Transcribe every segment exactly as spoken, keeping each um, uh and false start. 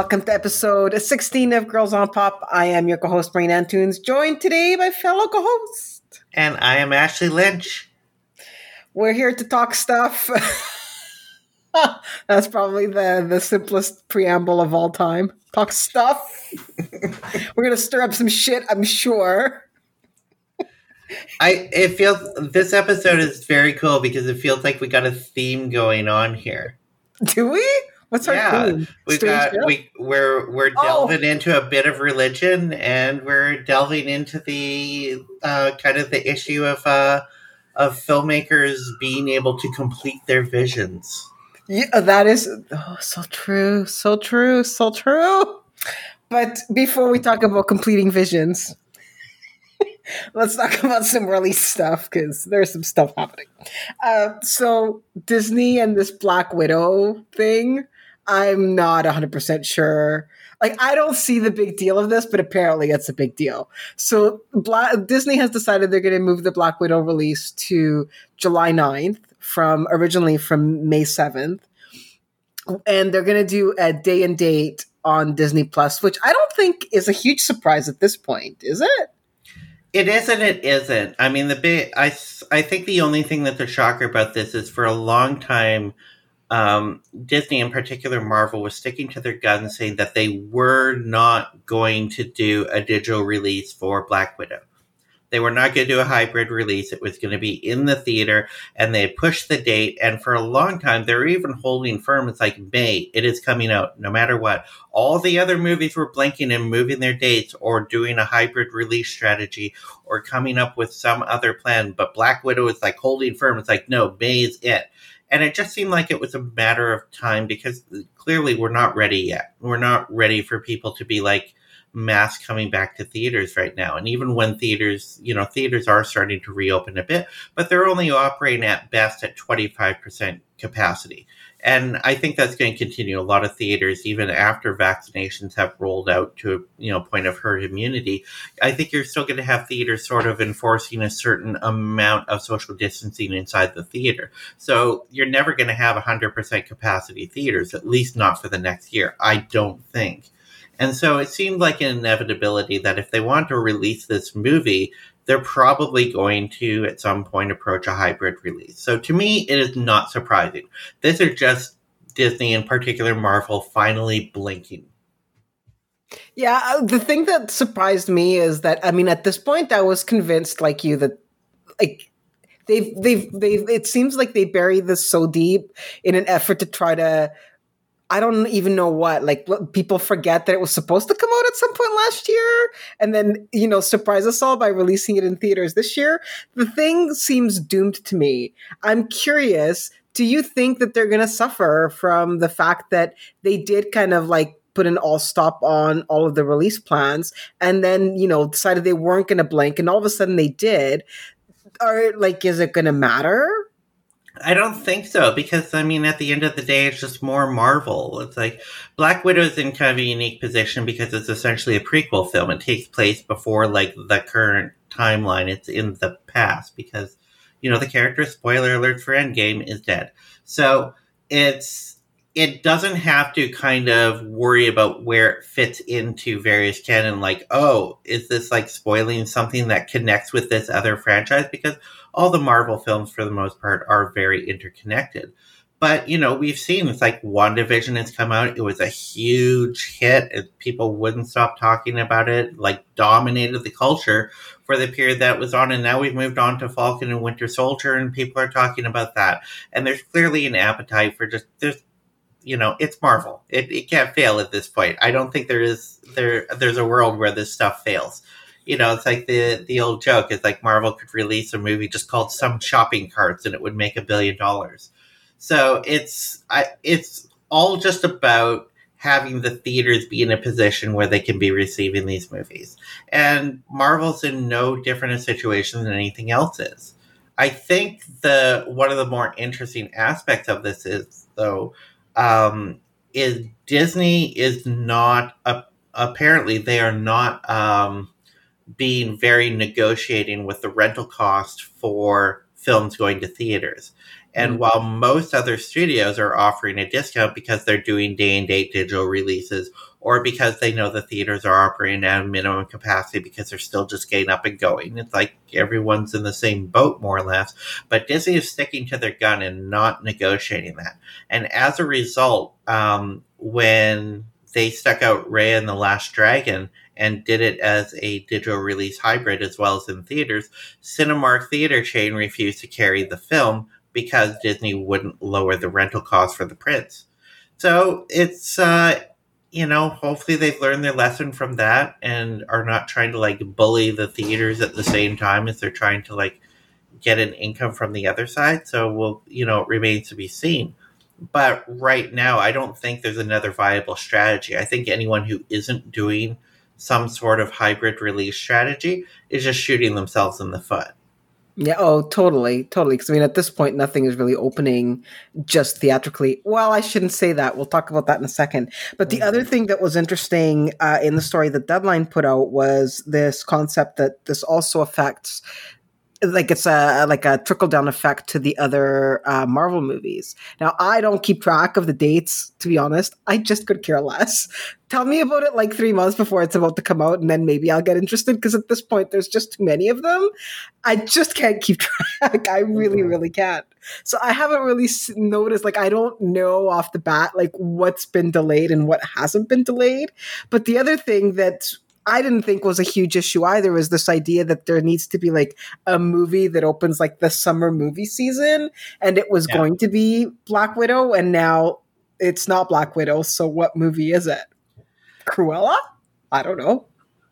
welcome to episode sixteen of Girls on Pop. I am your co-host, Maureen Antunes, joined today by fellow co-host. And I am Ashley Lynch. We're here to talk stuff. That's probably the, the simplest preamble of all time. Talk stuff. We're going to stir up some shit, I'm sure. I it feels this episode is very cool because it feels like we got a theme going on here. Do we? What's our yeah, theme? We got we we're we're delving oh. into a bit of religion, and we're delving into the uh, kind of the issue of uh, of filmmakers being able to complete their visions. Yeah, that is oh, so true, so true, so true. But before we talk about completing visions, let's talk about some release stuff because there's some stuff happening. Uh, so Disney and this Black Widow thing, I'm not one hundred percent sure. Like, I don't see the big deal of this, but apparently it's a big deal. So Black, Disney has decided they're going to move the Black Widow release to July ninth from originally from May seventh. And they're going to do a day and date on Disney Plus, which I don't think is a huge surprise at this point, is it? It is and it isn't. I mean, the big, I, I think the only thing that's a shocker about this is for a long time, um, Disney, in particular Marvel, was sticking to their guns saying that they were not going to do a digital release for Black Widow. They were not going to do a hybrid release. It was going to be in the theater, and they pushed the date. And for a long time, they were even holding firm. It's like, May, it is coming out no matter what. All the other movies were blinking and moving their dates or doing a hybrid release strategy or coming up with some other plan. But Black Widow is like holding firm. It's like, no, May is it. And it just seemed like it was a matter of time because clearly we're not ready yet. We're not ready for people to be like, mass coming back to theaters right now. And even when theaters, you know, theaters are starting to reopen a bit, but they're only operating at best at twenty-five percent capacity. And I think that's going to continue. A lot of theaters, even after vaccinations have rolled out to, you know, point of herd immunity, I think you're still going to have theaters sort of enforcing a certain amount of social distancing inside the theater. So you're never going to have one hundred percent capacity theaters, at least not for the next year, I don't think. And so it seemed like an inevitability that if they want to release this movie, they're probably going to, at some point, approach a hybrid release. So to me, it is not surprising. This is just Disney, in particular Marvel, finally blinking. Yeah, the thing that surprised me is that, I mean, at this point, I was convinced, like you, that, like, they've, they've, they've, it seems like they buried this so deep in an effort to try to, I don't even know what, like what, people forget that it was supposed to come out at some point last year and then, you know, surprise us all by releasing it in theaters this year. The thing seems doomed to me. I'm curious, do you think that they're going to suffer from the fact that they did kind of like put an all stop on all of the release plans and then, you know, decided they weren't going to blink and all of a sudden they did? Or like, is it going to matter? I don't think so, because, I mean, at the end of the day, it's just more Marvel. It's like, Black Widow is in kind of a unique position because it's essentially a prequel film. It takes place before, like, the current timeline. It's in the past because, you know, the character, spoiler alert for Endgame, is dead. So, it's, it doesn't have to kind of worry about where it fits into various canon, like, oh, is this, like, spoiling something that connects with this other franchise? Because all the Marvel films, for the most part, are very interconnected. But, you know, we've seen, it's like WandaVision has come out. It was a huge hit. And people wouldn't stop talking about it, like dominated the culture for the period that it was on. And now we've moved on to Falcon and Winter Soldier, and people are talking about that. And there's clearly an appetite for just, there's, you know, it's Marvel. It, it can't fail at this point. I don't think there is, there, there's a world where this stuff fails. You know, it's like the, the old joke. It's like Marvel could release a movie just called Some Shopping Carts and it would make a billion dollars. So it's I, it's all just about having the theaters be in a position where they can be receiving these movies. And Marvel's in no different a situation than anything else is. I think the one of the more interesting aspects of this is, though, um, is Disney is not, uh, apparently they are not... Um, being very negotiating with the rental cost for films going to theaters. And Mm. while most other studios are offering a discount because they're doing day and date digital releases, or because they know the theaters are operating at a minimum capacity because they're still just getting up and going. It's like everyone's in the same boat, more or less. But Disney is sticking to their gun and not negotiating that. And as a result, um, when they stuck out Raya and the Last Dragon and did it as a digital release hybrid as well as in theaters, Cinemark Theater Chain refused to carry the film because Disney wouldn't lower the rental cost for the prints. So it's... Uh, you know, hopefully they've learned their lesson from that and are not trying to like bully the theaters at the same time as they're trying to like get an income from the other side. So we'll, you know, it remains to be seen. But right now, I don't think there's another viable strategy. I think anyone who isn't doing some sort of hybrid release strategy is just shooting themselves in the foot. Yeah, oh, totally, totally. Because I mean, at this point, nothing is really opening just theatrically. Well, I shouldn't say that. We'll talk about that in a second. But the mm-hmm. other thing that was interesting uh, in the story that Deadline put out was this concept that this also affects, like it's a like a trickle down effect to the other uh, Marvel movies. Now, I don't keep track of the dates, to be honest. I just could care less. Tell me about it like three months before it's about to come out, and then maybe I'll get interested, because at this point, there's just too many of them. I just can't keep track. I really, really can't. So I haven't really noticed, like, I don't know off the bat, like, what's been delayed and what hasn't been delayed. But the other thing that I didn't think was a huge issue either was this idea that there needs to be like a movie that opens like the summer movie season, and it was yeah. going to be Black Widow, and now it's not Black Widow. So what movie is it? Cruella? I don't know.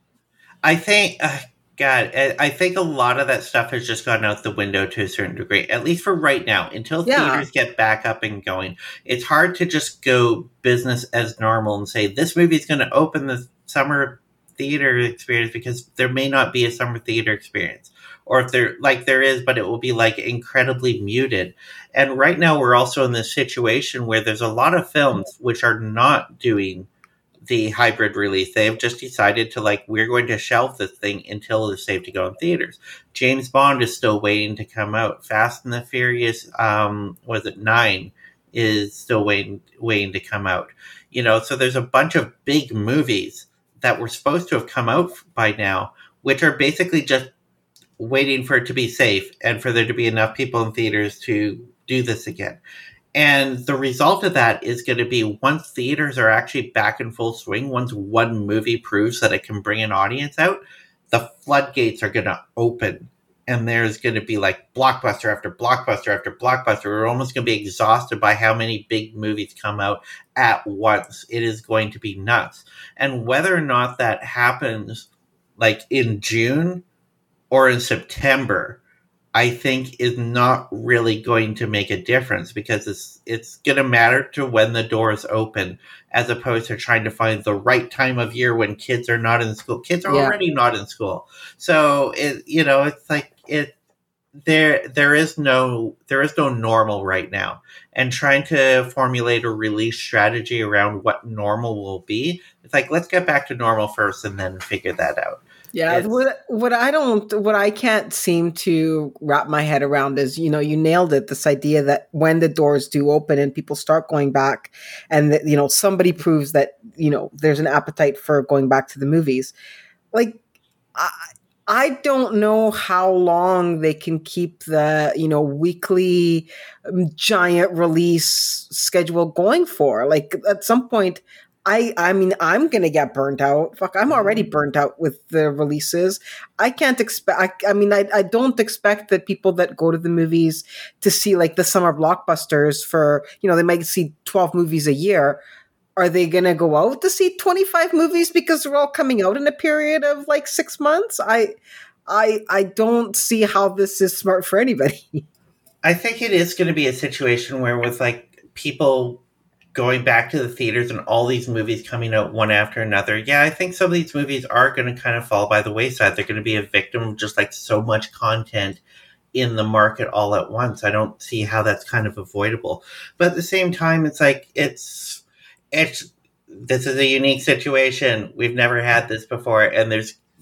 I think, uh, God, I think a lot of that stuff has just gone out the window to a certain degree, at least for right now, until yeah. theaters get back up and going. It's hard to just go business as normal and say, this movie is going to open the summer theater experience, because there may not be a summer theater experience, or if there like there is, but it will be like incredibly muted. And right now we're also in this situation where there's a lot of films which are not doing the hybrid release. They have just decided to like, we're going to shelve this thing until it's safe to go in theaters. James Bond is still waiting to come out. Fast and the Furious, um, was it nine, is still waiting waiting to come out. You know, so there's a bunch of big movies that were supposed to have come out by now, which are basically just waiting for it to be safe and for there to be enough people in theaters to do this again. And the result of that is going to be, once theaters are actually back in full swing, once one movie proves that it can bring an audience out, the floodgates are going to open. And there's going to be like blockbuster after blockbuster after blockbuster. We're almost going to be exhausted by how many big movies come out at once. It is going to be nuts. And whether or not that happens like in June or in September, I think is not really going to make a difference, because it's it's going to matter to when the doors open, as opposed to trying to find the right time of year when kids are not in school. Kids are yeah. already not in school. So, it, you know, it's like it there there is no there is no normal right now. And trying to formulate a release strategy around what normal will be, it's like, let's get back to normal first and then figure that out. Yeah, what what I don't, what I can't seem to wrap my head around is, you know, you nailed it. This idea that when the doors do open and people start going back, and that, you know, somebody proves that, you know, there's an appetite for going back to the movies. Like, I, I don't know how long they can keep the, you know, weekly um, giant release schedule going for. Like, at some point, I, I mean, I'm going to get burnt out. Fuck, I'm already burnt out with the releases. I can't expect, I, I mean, I, I don't expect that people that go to the movies to see like the summer blockbusters for, you know, they might see twelve movies a year. Are they going to go out to see twenty-five movies because they're all coming out in a period of like six months? I, I, I don't see how this is smart for anybody. I think it is going to be a situation where, with like people going back to the theaters and all these movies coming out one after another, yeah, I think some of these movies are going to kind of fall by the wayside. They're going to be a victim of just like so much content in the market all at once. I don't see how that's kind of avoidable. But at the same time, it's like, it's, it's, this is a unique situation. We've never had this before. And there's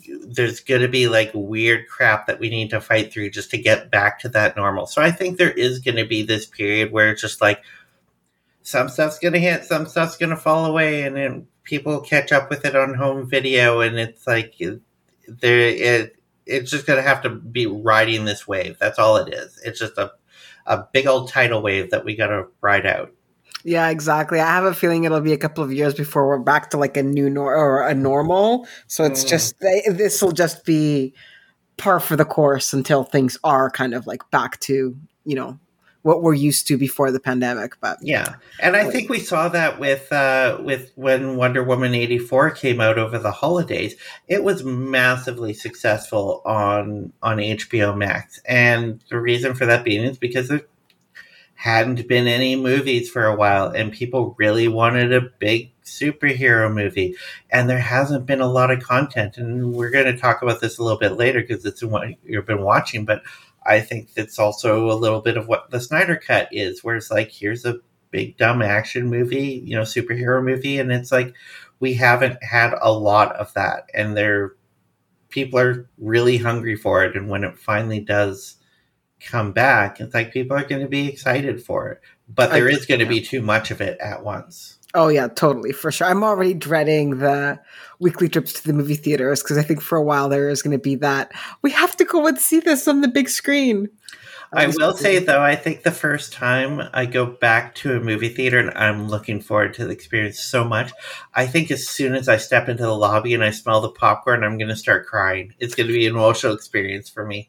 there's going to be like weird crap that we need to fight through just to get back to that normal. So I think there is going to be this period where it's just like some stuff's going to hit, some stuff's going to fall away, and then people catch up with it on home video, and it's like there it it's just going to have to be riding this wave. That's all it is. It's just a a big old tidal wave that we got to ride out. Yeah, exactly. I have a feeling it'll be a couple of years before we're back to like a new nor- or a normal. So it's mm. just this will just be par for the course until things are kind of like back to, you know, what we're used to before the pandemic. But yeah, and I like, think we saw that with uh, with when Wonder Woman eighty-four came out over the holidays. It was massively successful on on H B O Max, and the reason for that being is because there hadn't been any movies for a while, and people really wanted a big superhero movie, and there hasn't been a lot of content. And we're going to talk about this a little bit later because it's what you've been watching, but I think it's also a little bit of what the Snyder Cut is, where it's like, here's a big dumb action movie, you know, superhero movie, and it's like we haven't had a lot of that, and they're people are really hungry for it, and when it finally does come back, it's like people are going to be excited for it, but there is going to be too much of it at once. Oh yeah, totally, for sure. I'm already dreading the weekly trips to the movie theaters because I think for a while there is going to be that we have to go and see this on the big screen. I will say though, I think the first time I go back to a movie theater, and I'm looking forward to the experience so much, I think as soon as I step into the lobby and I smell the popcorn, I'm going to start crying. It's going to be an emotional experience for me.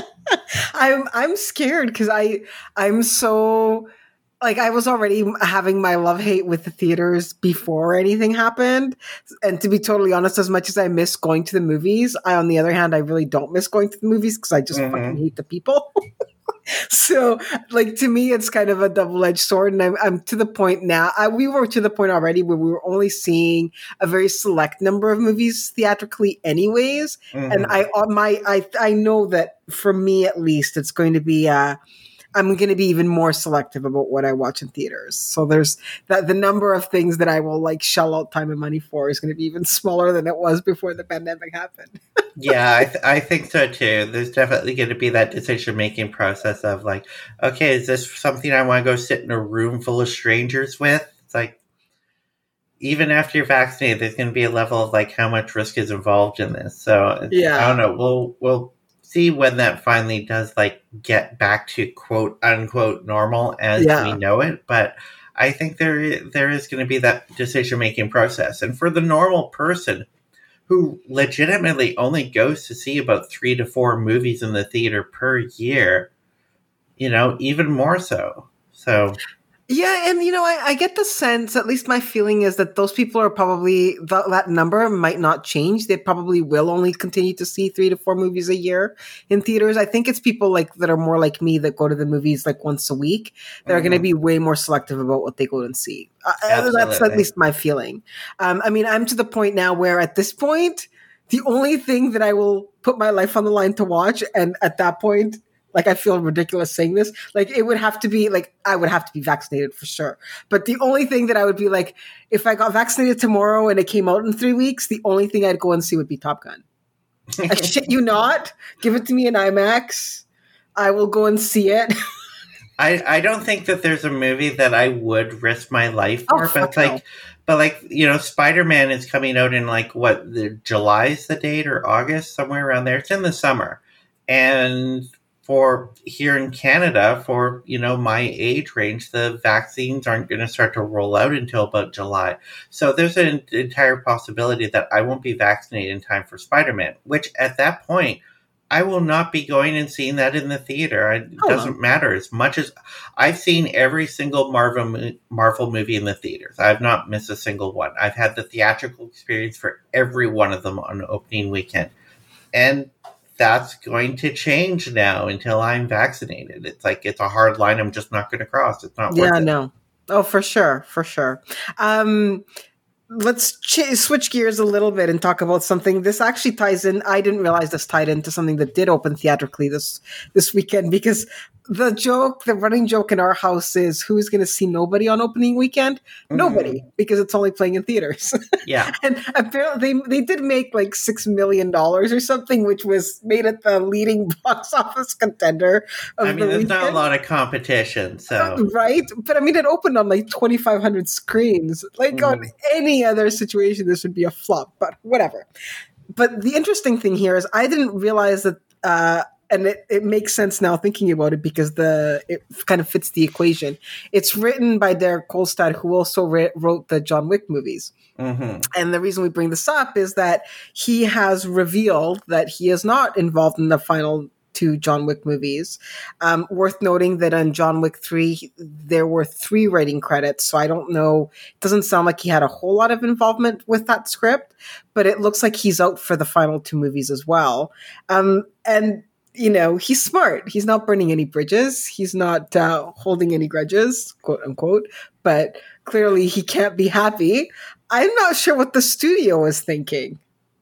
I'm I'm scared because I I'm so. Like, I was already having my love-hate with the theaters before anything happened. And to be totally honest, as much as I miss going to the movies, I, on the other hand, I really don't miss going to the movies because I just mm-hmm. fucking hate the people. So, like, to me, it's kind of a double-edged sword. And I'm, I'm to the point now, I, we were to the point already where we were only seeing a very select number of movies theatrically anyways. Mm-hmm. And I, my, I, I know that for me, at least, it's going to be, uh, I'm going to be even more selective about what I watch in theaters. So there's that the number of things that I will like shell out time and money for is going to be even smaller than it was before the pandemic happened. Yeah, I, th- I think so too. There's definitely going to be that decision-making process of like, okay, is this something I want to go sit in a room full of strangers with? It's like, even after you're vaccinated, there's going to be a level of like how much risk is involved in this. So yeah, I don't know. We'll, we'll, see when that finally does like get back to quote unquote normal as yeah. we know it, but I think there there is going to be that decision making process, and for the normal person who legitimately only goes to see about three to four movies in the theater per year, you know, even more so. So. Yeah, and you know, I, I get the sense, at least my feeling is that those people are probably, th- that number might not change. They probably will only continue to see three to four movies a year in theaters. I think it's people like that are more like me that go to the movies like once a week. They're mm-hmm. going to be way more selective about what they go and see. Uh, that's at least my feeling. Um, I mean, I'm to the point now where at this point, the only thing that I will put my life on the line to watch, and at that point, like, I feel ridiculous saying this. Like, it would have to be, like, I would have to be vaccinated for sure. But the only thing that I would be like, if I got vaccinated tomorrow and it came out in three weeks, the only thing I'd go and see would be Top Gun. I shit you not. Give it to me in IMAX. I will go and see it. I, I don't think that there's a movie that I would risk my life for, oh, but like, no. but like, you know, Spider-Man is coming out in like, what, the July's the date or August, somewhere around there. It's in the summer. And for here in Canada, for, you know, my age range, the vaccines aren't going to start to roll out until about July. So there's an entire possibility that I won't be vaccinated in time for Spider-Man, which at that point, I will not be going and seeing that in the theater. It oh. doesn't matter. As much as I've seen every single Marvel Marvel movie in the theaters, I've not missed a single one. I've had the theatrical experience for every one of them on opening weekend. And that's going to change now until I'm vaccinated. It's like, it's a hard line I'm just not going to cross. It's not worth yeah, it. no. Oh, for sure. For sure. Um, let's ch- switch gears a little bit and talk about something. This actually ties in. I didn't realize this tied into something that did open theatrically this, this weekend, because the joke, the running joke in our house is who's going to see Nobody on opening weekend? Mm-hmm. Nobody, because it's only playing in theaters. Yeah. And apparently they, they did make like six million dollars or something, which was made it the leading box office contender of I mean, the there's weekend. not a lot of competition, so. Right? But I mean, it opened on like twenty-five hundred screens. Like mm. on any other situation, this would be a flop, but whatever. But the interesting thing here is I didn't realize that, uh, and it, it makes sense now thinking about it because the it kind of fits the equation. It's written by Derek Kolstad, who also re- wrote the John Wick movies. Mm-hmm. And the reason we bring this up is that he has revealed that he is not involved in the final two John Wick movies. Um, worth noting that on John Wick three, there were three writing credits. So I don't know. It doesn't sound like he had a whole lot of involvement with that script, but it looks like he's out for the final two movies as well. Um, and, you know, he's smart. He's not burning any bridges. He's not uh, holding any grudges, quote unquote, but clearly he can't be happy. I'm not sure what the studio is thinking.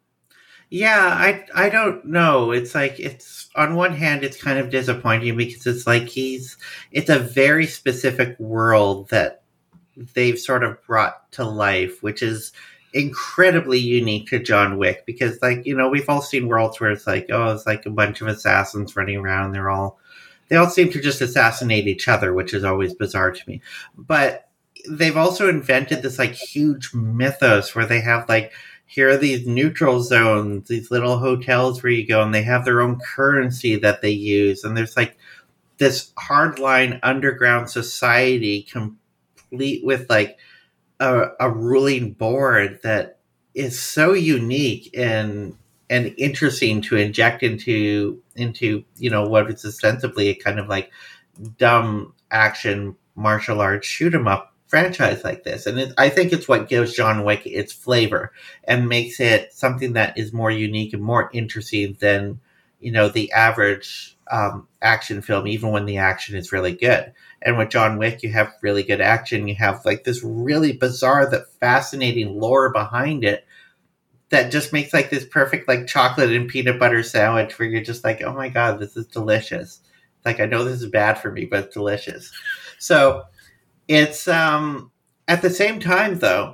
Yeah, I I don't know. It's like, it's on one hand, it's kind of disappointing because it's like he's, it's a very specific world that they've sort of brought to life, which is incredibly unique to John Wick because, like, you know, we've all seen worlds where it's like, oh, it's like a bunch of assassins running around. They're all, they all seem to just assassinate each other, which is always bizarre to me. But they've also invented this like huge mythos where they have like, here are these neutral zones, these little hotels where you go, and they have their own currency that they use. And there's like this hardline underground society complete with like a, a ruling board that is so unique and and interesting to inject into into you know what is ostensibly a kind of like dumb action martial arts shoot 'em up franchise like this. And it, I think it's what gives John Wick its flavor and makes it something that is more unique and more interesting than, you know, the average um, action film, even when the action is really good. And with John Wick, you have really good action. You have like this really bizarre, that fascinating lore behind it that just makes like this perfect like chocolate and peanut butter sandwich where you're just like, oh my God, this is delicious. Like, I know this is bad for me, but it's delicious. So it's, um, at the same time, though,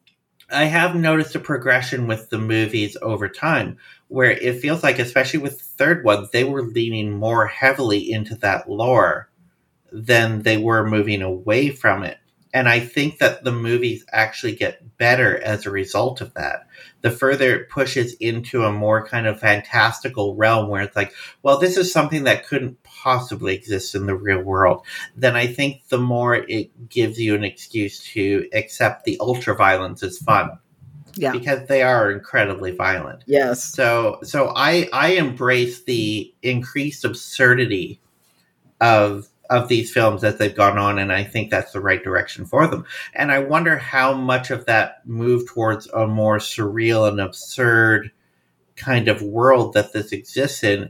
I have noticed a progression with the movies over time where it feels like, especially with the third one, they were leaning more heavily into that lore than they were moving away from it. And I think that the movies actually get better as a result of that. The further it pushes into a more kind of fantastical realm where it's like, well, this is something that couldn't possibly exist in the real world, then I think the more it gives you an excuse to accept the ultra violence is fun. Yeah. Because they are incredibly violent. Yes. So so I I embrace the increased absurdity of of these films as they've gone on, and I think that's the right direction for them. And I wonder how much of that move towards a more surreal and absurd kind of world that this exists in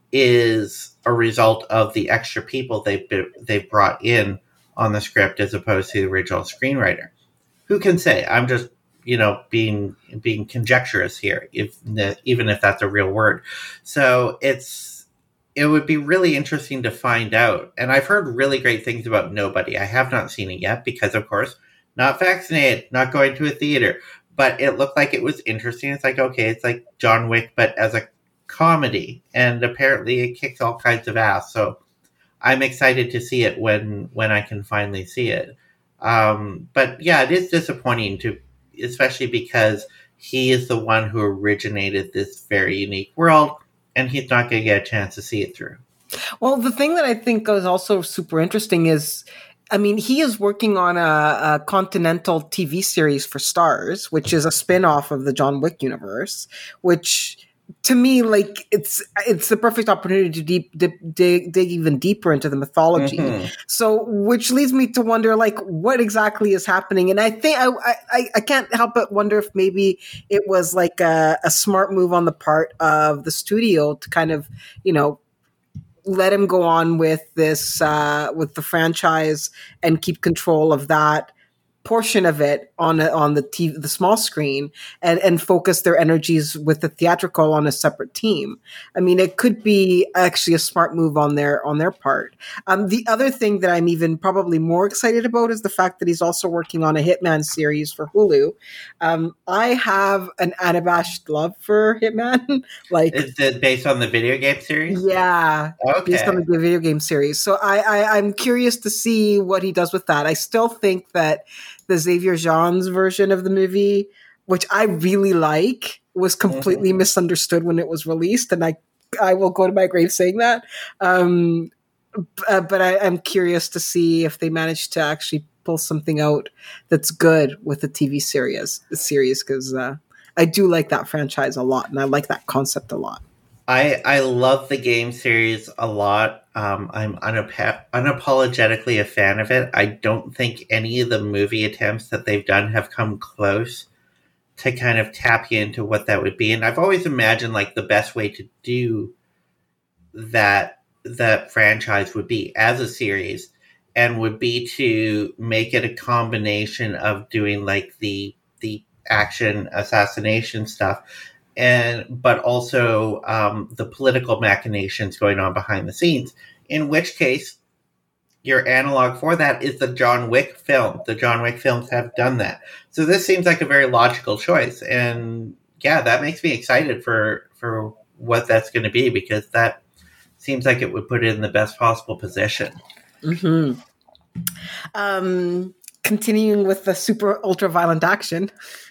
is a result of the extra people they've they've brought in on the script as opposed to the original screenwriter. Who can say? I'm just, you know, being being conjecturous here, if even if that's a real word. So it's it would be really interesting to find out. And I've heard really great things about Nobody. I have not seen it yet because, of course, not vaccinated, not going to a theater. But it looked like it was interesting. It's like, okay, it's like John Wick, but as a comedy. And apparently it kicks all kinds of ass. So I'm excited to see it when, when I can finally see it. Um, but yeah, it is disappointing to, especially because he is the one who originated this very unique world. And he's not going to get a chance to see it through. Well, the thing that I think is also super interesting is, I mean, he is working on a, a Continental T V series for Starz, which is a spin-off of the John Wick universe, which to me, like, it's it's the perfect opportunity to deep, dip, dig, dig even deeper into the mythology. Mm-hmm. So, which leads me to wonder, like, what exactly is happening? And I think I I, I can't help but wonder if maybe it was like a, a smart move on the part of the studio to kind of, you know, let him go on with this uh, with the franchise and keep control of that portion of it on a, on the T V, the small screen, and and focus their energies with the theatrical on a separate team. I mean, it could be actually a smart move on their on their part. Um, the other thing that I'm even probably more excited about is the fact that he's also working on a Hitman series for Hulu. Um, I have an unabashed love for Hitman. Like, is it based on the video game series? Yeah, okay. Based on the video game series. So I, I I'm curious to see what he does with that. I still think that the Xavier Jean's version of the movie, which I really like, was completely mm-hmm. misunderstood when it was released, and I I will go to my grave saying that. Um, uh, but I, I'm curious to see if they manage to actually pull something out that's good with the T V series, the series, because uh, I do like that franchise a lot, and I like that concept a lot. I I love the game series a lot. Um, I'm unap- unapologetically a fan of it. I don't think any of the movie attempts that they've done have come close to kind of tap you into what that would be. And I've always imagined like the best way to do that that franchise would be as a series, and would be to make it a combination of doing like the the action assassination stuff, and but also um, the political machinations going on behind the scenes, in which case your analog for that is the John Wick film. The John Wick films have done that. So this seems like a very logical choice. And yeah, that makes me excited for, for what that's going to be, because that seems like it would put it in the best possible position. Mm-hmm. Um, continuing with the super ultra violent action.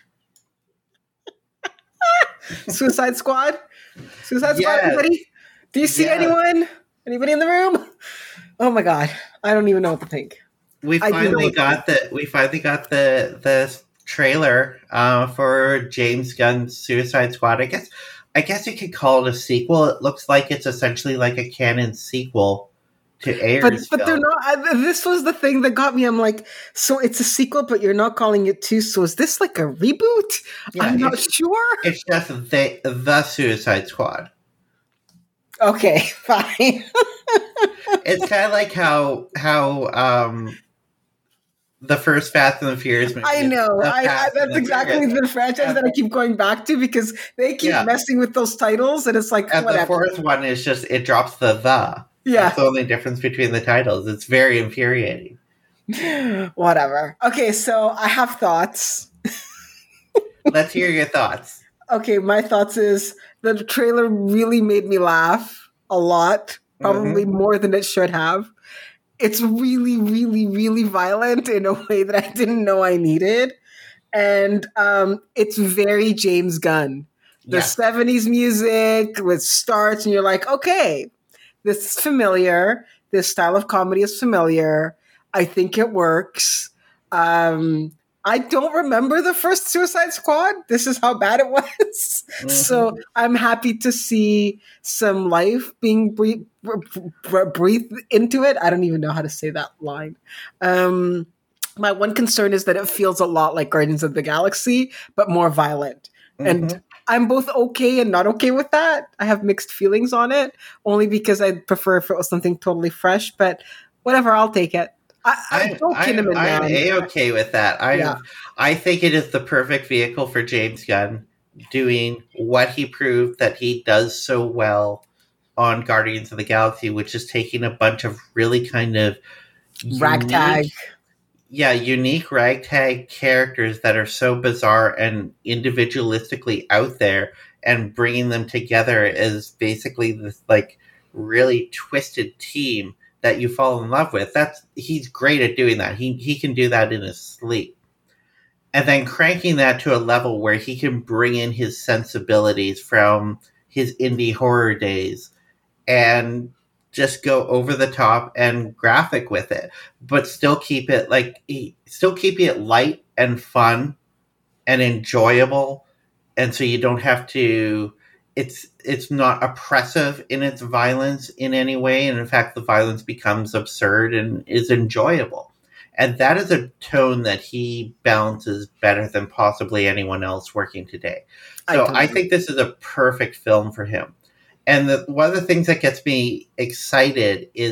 Suicide Squad? Suicide Squad, yes. Anybody? Do you see yes. anyone? Anybody in the room? Oh my god. I don't even know what to think. We finally got the we finally got the the trailer uh, for James Gunn's Suicide Squad. I guess I guess you could call it a sequel. It looks like it's essentially like a canon sequel to Ayer's But but film. they're not. I, this was the thing that got me. I'm like, so it's a sequel, but you're not calling it two. So is this like a reboot? Yeah, I'm not sure. It's just the the Suicide Squad. Okay, fine. It's kind of like how how um, the first Fast and the Furious movie. I know. I, I, that's exactly the franchise and, that I keep going back to, because they keep yeah. messing with those titles, and it's like, and whatever. The fourth one is just it drops the the. Yeah, that's the only difference between the titles. It's very infuriating. Whatever. Okay, so I have thoughts. Let's hear your thoughts. Okay, my thoughts is the trailer really made me laugh a lot. Probably mm-hmm. more than it should have. It's really, really, really violent in a way that I didn't know I needed. And um, it's very James Gunn. The yeah. seventies music with starts, and you're like, okay, this is familiar. This style of comedy is familiar. I think it works. Um, I don't remember the first Suicide Squad. This is how bad it was. Mm-hmm. So I'm happy to see some life being breathed, breathed into it. I don't even know how to say that line. Um, my one concern is that it feels a lot like Guardians of the Galaxy, but more violent. Mm-hmm. And I'm both okay and not okay with that. I have mixed feelings on it, only because I'd prefer if it was something totally fresh, but whatever, I'll take it. I, I I'm, I'm A-okay with that. I yeah. I think it is the perfect vehicle for James Gunn, doing what he proved that he does so well on Guardians of the Galaxy, which is taking a bunch of really kind of ragtag, unique, yeah, unique ragtag characters that are so bizarre and individualistically out there, and bringing them together as basically this like really twisted team that you fall in love with. That's he's great at doing that. He he can do that in his sleep. And then cranking that to a level where he can bring in his sensibilities from his indie horror days and just go over the top and graphic with it, but still keep it like he, still keep it light and fun and enjoyable, and so you don't have to It's it's not oppressive in its violence in any way, and in fact, the violence becomes absurd and is enjoyable. And that is a tone that he balances better than possibly anyone else working today. So I, I think this is a perfect film for him. And the, one of the things that gets me excited is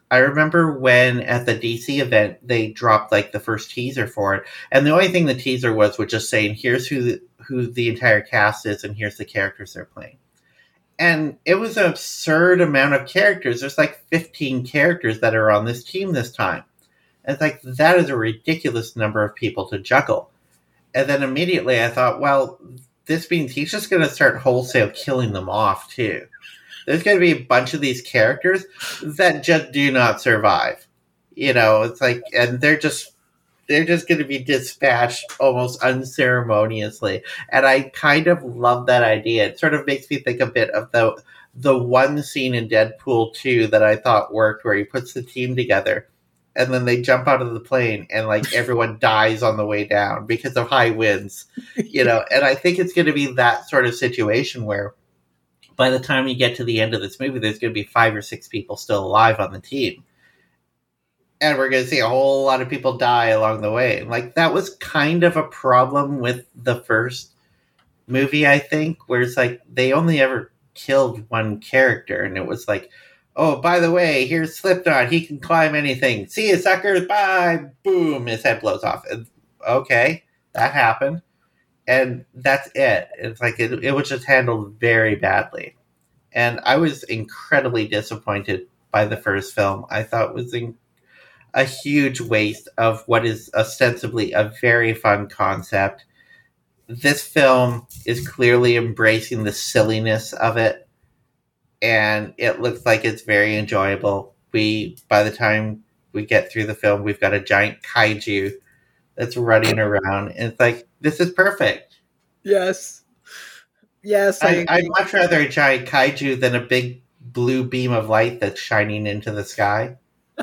I remember when at the D C event they dropped like the first teaser for it, and the only thing the teaser was was just saying, "Here's who the, who the entire cast is, and here's the characters they're playing." And it was an absurd amount of characters. There's like fifteen characters that are on this team this time. And it's like, that is a ridiculous number of people to juggle. And then immediately I thought, well, this means he's just going to start wholesale killing them off too. There's going to be a bunch of these characters that just do not survive. You know, it's like, and they're just, they're just going to be dispatched almost unceremoniously. And I kind of love that idea. It sort of makes me think a bit of the the one scene in Deadpool two that I thought worked, where he puts the team together and then they jump out of the plane and like everyone dies on the way down because of high winds, you know. And I think it's going to be that sort of situation where by the time you get to the end of this movie, there's going to be five or six people still alive on the team. And we're going to see a whole lot of people die along the way. Like, that was kind of a problem with the first movie, I think, where it's like they only ever killed one character. And it was like, oh, by the way, here's Slipknot. He can climb anything. See you, suckers. Bye. Boom. His head blows off. And, okay, that happened. And that's it. It's like it, it was just handled very badly. And I was incredibly disappointed by the first film. I thought it was incredible. A huge waste of what is ostensibly a very fun concept. This film is clearly embracing the silliness of it, and it looks like it's very enjoyable. We, by the time we get through the film, we've got a giant kaiju that's running around, and it's like, this is perfect. Yes. Yes. I, I'd much rather a giant kaiju than a big blue beam of light that's shining into the sky.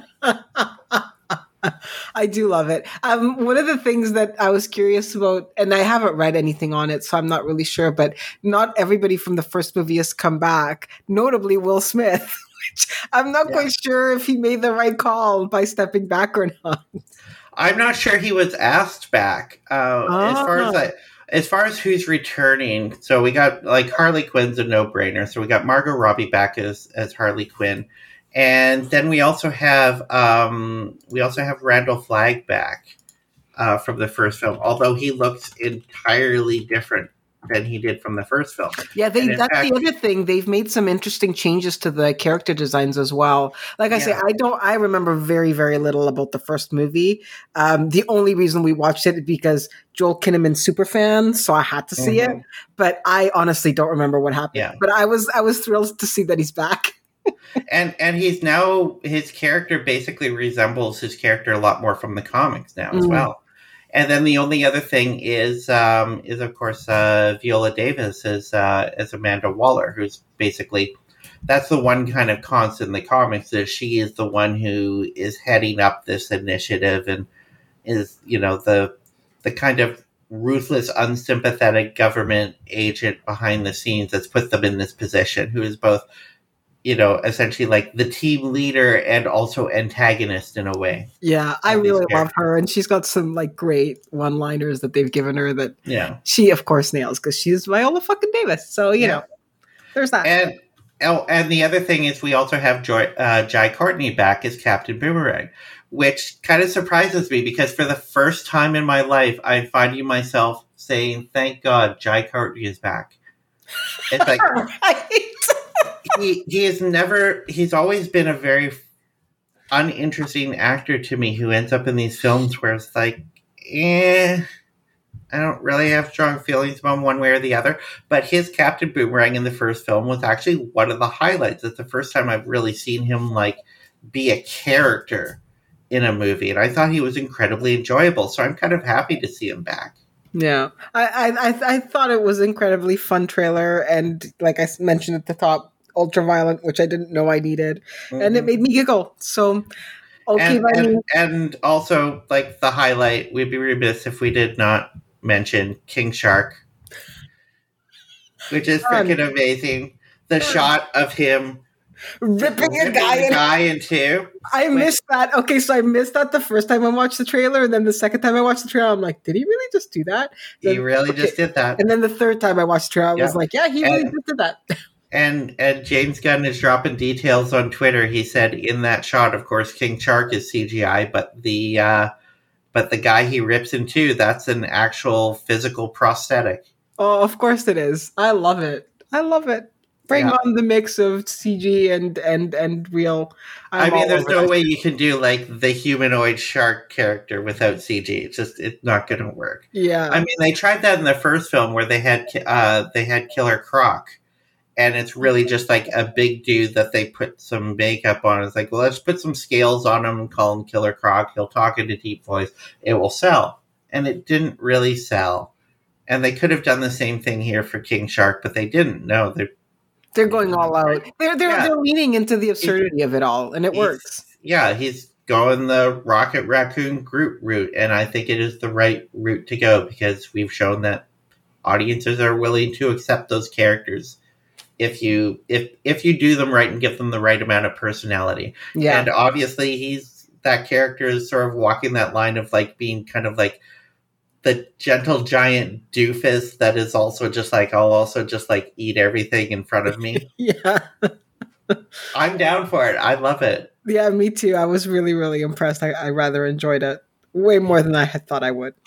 I do love it. Um, one of the things that I was curious about, and I haven't read anything on it, so I'm not really sure, but not everybody from the first movie has come back, notably Will Smith, which I'm not yeah. quite sure if he made the right call by stepping back or not. I'm not sure he was asked back. Uh, ah. As far as I, as far as who's returning, so we got, like, Harley Quinn's a no-brainer. So we got Margot Robbie back as, as Harley Quinn. And then we also have um, we also have Randall Flagg back uh, from the first film, although he looks entirely different than he did from the first film. Yeah, they, that's fact, the other thing. They've made some interesting changes to the character designs as well. Like I yeah. say, I don't. I remember very, very little about the first movie. Um, the only reason we watched it is because Joel Kinnaman's super fan, so I had to see mm-hmm. it. But I honestly don't remember what happened. Yeah. But I was I was thrilled to see that he's back. and and he's now, his character basically resembles his character a lot more from the comics now as mm. well. And then the only other thing is um, is of course uh, Viola Davis as uh, as Amanda Waller, who's basically, that's the one kind of constant in the comics, is she is the one who is heading up this initiative and is, you know, the the kind of ruthless, unsympathetic government agent behind the scenes that's put them in this position, who is both, you know, essentially like the team leader and also antagonist in a way. Yeah, I really love her. And she's got some like great one-liners that they've given her that yeah. she, of course, nails because she's Viola fucking Davis. So, you yeah. know, there's that. And oh, and the other thing is we also have Joy, uh, Jai Courtney back as Captain Boomerang, which kind of surprises me because for the first time in my life, I'm finding myself saying, thank God Jai Courtney is back. It's like... right. He he has never, he's always been a very uninteresting actor to me who ends up in these films where it's like, eh, I don't really have strong feelings about him one way or the other. But his Captain Boomerang in the first film was actually one of the highlights. It's the first time I've really seen him like be a character in a movie. And I thought he was incredibly enjoyable. So I'm kind of happy to see him back. Yeah, I I, I thought it was an incredibly fun trailer. And like I mentioned at the top, ultra-violent, which I didn't know I needed. Mm-hmm. And it made me giggle. So, okay. And, and, and also, like, the highlight, we'd be remiss if we did not mention King Shark, which is freaking amazing. The shot of him ripping, ripping a guy, a guy in two. I which, missed that. Okay, so I missed that the first time I watched the trailer, and then the second time I watched the trailer, I'm like, did he really just do that? Then, he really okay. just did that. And then the third time I watched the trailer, I yeah. was like, yeah, he really and, just did that. And and James Gunn is dropping details on Twitter. He said in that shot, of course, King Shark is C G I, but the uh, but the guy he rips in two, that's an actual physical prosthetic. Oh, of course it is. I love it. I love it. Bring yeah. on the mix of C G and and and real. I'm I mean, there's no way you can do like the humanoid shark character without C G. It's just it's not going to work. Yeah. I mean, they tried that in the first film where they had uh, they had Killer Croc, and it's really just like a big dude that they put some makeup on. It's like, well, let's put some scales on him and call him Killer Croc. He'll talk in a deep voice. It will sell, and it didn't really sell. And they could have done the same thing here for King Shark, but they didn't. No, they're They're going all out. They're they're, yeah. they're leaning into the absurdity of it all, and it he's, works. Yeah, he's going the Rocket Raccoon Groot route, and I think it is the right route to go because we've shown that audiences are willing to accept those characters if you if if you do them right and give them the right amount of personality. Yeah, and obviously he's that character is sort of walking that line of like being kind of like the gentle giant doofus that is also just like, I'll also just like eat everything in front of me. Yeah. I'm down for it. I love it. Yeah, me too. I was really, really impressed. I, I rather enjoyed it way more than I had thought I would.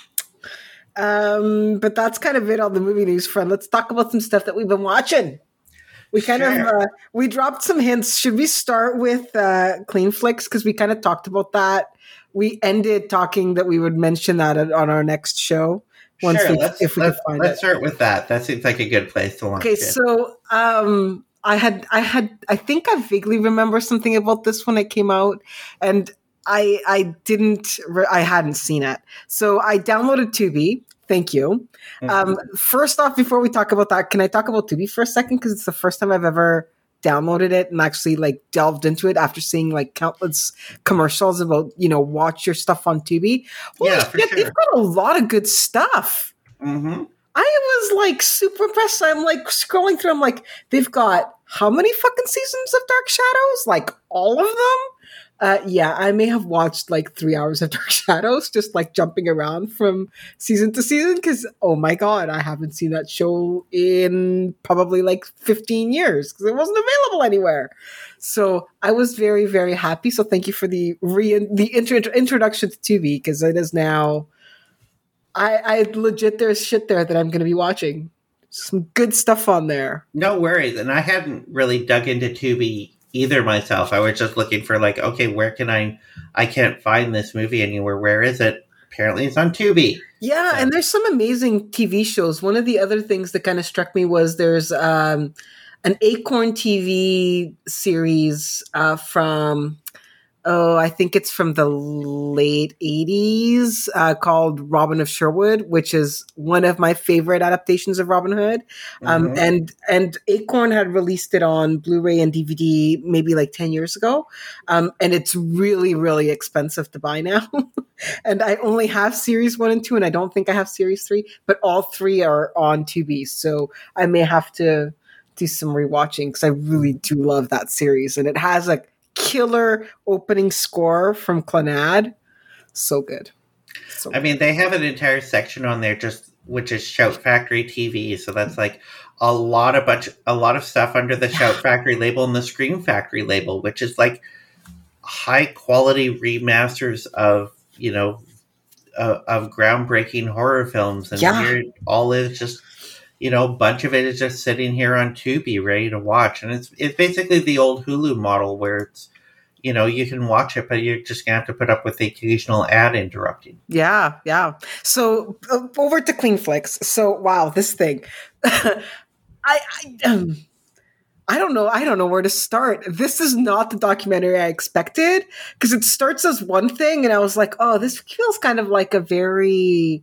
Um, but that's kind of it on the movie news front. Let's talk about some stuff that we've been watching. We kind sure. of, uh, we dropped some hints. Should we start with uh, Clean Flicks? Because we kind of talked about that. We ended talking that we would mention that on our next show. Once sure, we, let's, if we let's, could find let's it. start with that. That seems like a good place to launch. Okay, it. so um, I had, I had, I think I vaguely remember something about this when it came out, and I, I didn't, re- I hadn't seen it. So I downloaded Tubi. Thank you. Mm-hmm. Um, first off, before we talk about that, can I talk about Tubi for a second? Because it's the first time I've ever downloaded it and actually like delved into it after seeing like countless commercials about, you know, watch your stuff on Tubi. Holy yeah, for shit, sure. They've got a lot of good stuff. Mm-hmm. I was like super impressed. I'm like scrolling through. I'm like, they've got how many fucking seasons of Dark Shadows? Like all of them? Uh, yeah, I may have watched like three hours of Dark Shadows, just like jumping around from season to season. Because oh my god, I haven't seen that show in probably like fifteen years because it wasn't available anywhere. So I was very, very happy. So thank you for the re- the intro- introduction to Tubi because it is now. I, I legit there's shit there that I'm going to be watching. Some good stuff on there. No worries, and I hadn't really dug into Tubi either myself. I was just looking for like, okay, where can I? I can't find this movie anywhere. Where is it? Apparently, it's on Tubi. Yeah, so. And there's some amazing T V shows. One of the other things that kind of struck me was there's um, an Acorn T V series uh, from. Oh, I think it's from the late eighties uh, called Robin of Sherwood, which is one of my favorite adaptations of Robin Hood. Um, mm-hmm. And and Acorn had released it on Blu-ray and D V D maybe like ten years ago. Um, and it's really, really expensive to buy now. And I only have series one and two, and I don't think I have series three, but all three are on Tubi. So I may have to do some rewatching because I really do love that series. And it has like killer opening score from Clannad. So good. So I mean, they have an entire section on there just which is Shout Factory T V. So that's like a lot of bunch a lot of stuff under the Shout Factory label and the Scream Factory label, which is like high quality remasters of, you know, uh, of groundbreaking horror films. And yeah. here all is just, you know, a bunch of it is just sitting here on Tubi ready to watch. And it's it's basically the old Hulu model where it's, you know, you can watch it, but you're just going to have to put up with the occasional ad interrupting. Yeah, yeah. So uh, over to Clean Flicks. So, wow, this thing. I I, um, I don't know. I don't know where to start. This is not the documentary I expected because it starts as one thing and I was like, oh, this feels kind of like a very...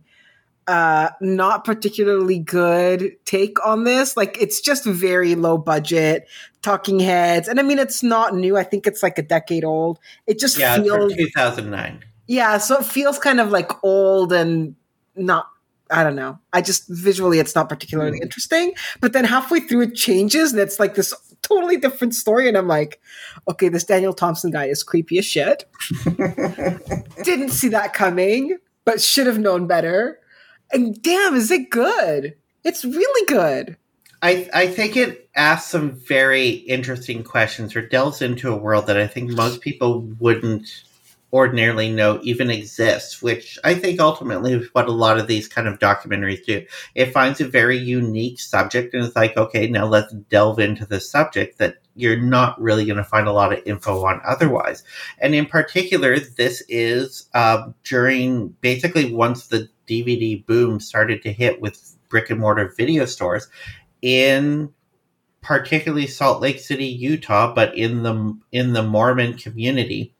Uh, not particularly good take on this. Like, it's just very low budget, talking heads. And I mean, it's not new. I think it's like a decade old. It just yeah, feels... it's from two thousand nine. Yeah, so it feels kind of like old and not... I don't know. I just... Visually, it's not particularly mm. interesting. But then halfway through, it changes and it's like this totally different story. And I'm like, okay, this Daniel Thompson guy is creepy as shit. Didn't see that coming, but should have known better. And damn, is it good? It's really good. I I think it asks some very interesting questions or delves into a world that I think most people wouldn't ordinarily know even exists, which I think ultimately is what a lot of these kind of documentaries do. It finds a very unique subject and it's like, okay, now let's delve into the subject that you're not really going to find a lot of info on otherwise. And in particular, this is uh, during basically once the D V D boom started to hit with brick and mortar video stores in particularly Salt Lake City, Utah, but in the in the Mormon community,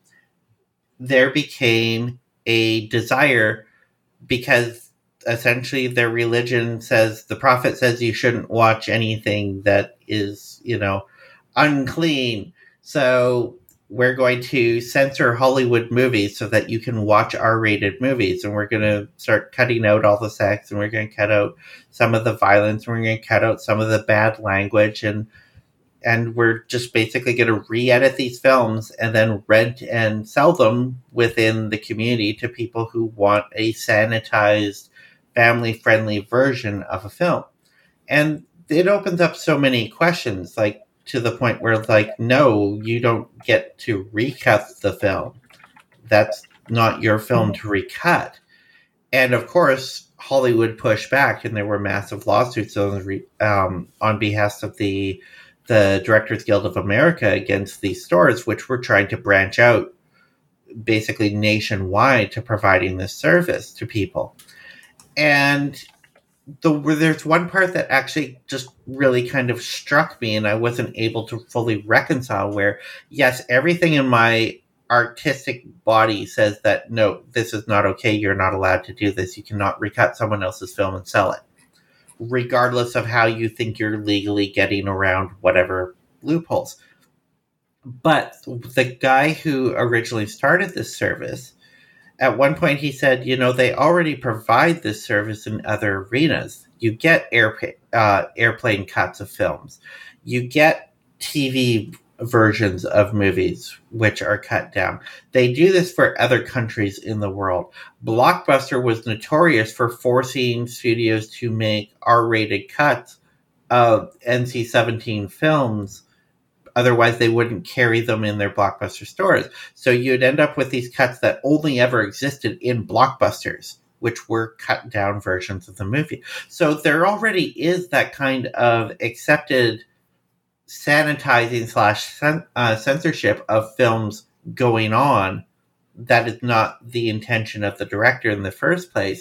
there became a desire because essentially their religion says the prophet says you shouldn't watch anything that is, you know, unclean. So we're going to censor Hollywood movies so that you can watch R-rated movies, and we're going to start cutting out all the sex, and we're going to cut out some of the violence, and we're going to cut out some of the bad language, and and we're just basically going to re-edit these films and then rent and sell them within the community to people who want a sanitized, family-friendly version of a film. And it opens up so many questions, like, to the point where it's like, no, you don't get to recut the film. That's not your film to recut. And of course, Hollywood pushed back, and there were massive lawsuits on, um, on behalf of the the Directors Guild of America against these stores, which were trying to branch out basically nationwide to providing this service to people. And the, there's one part that actually just really kind of struck me, and I wasn't able to fully reconcile, where, yes, everything in my artistic body says that, no, this is not okay. You're not allowed to do this. You cannot recut someone else's film and sell it, regardless of how you think you're legally getting around whatever loopholes. But the guy who originally started this service, at one point he said, you know, they already provide this service in other arenas. You get air, uh, airplane cuts of films. You get T V versions of movies, which are cut down. They do this for other countries in the world. Blockbuster was notorious for forcing studios to make R-rated cuts of N C seventeen films. Otherwise, they wouldn't carry them in their Blockbuster stores. So you'd end up with these cuts that only ever existed in Blockbusters, which were cut down versions of the movie. So there already is that kind of accepted sanitizing slash uh, censorship of films going on. That is not the intention of the director in the first place.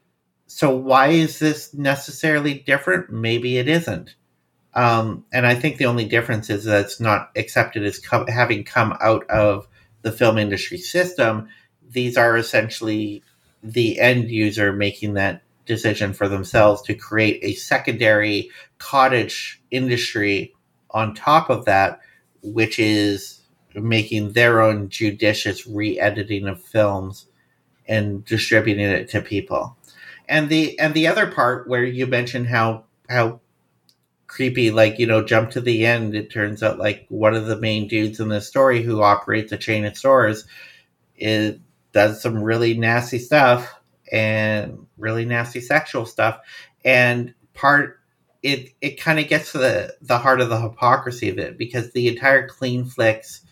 So why is this necessarily different? Maybe it isn't. Um, and I think the only difference is that it's not accepted as com- having come out of the film industry system. These are essentially the end user making that decision for themselves to create a secondary cottage industry on top of that, which is making their own judicious re-editing of films and distributing it to people. And the and the other part where you mentioned how how creepy, like, you know, jump to the end, it turns out like one of the main dudes in the story who operates a chain of stores is does some really nasty stuff and really nasty sexual stuff. And part it it kind of gets to the, the heart of the hypocrisy of it, because the entire Clean Flicks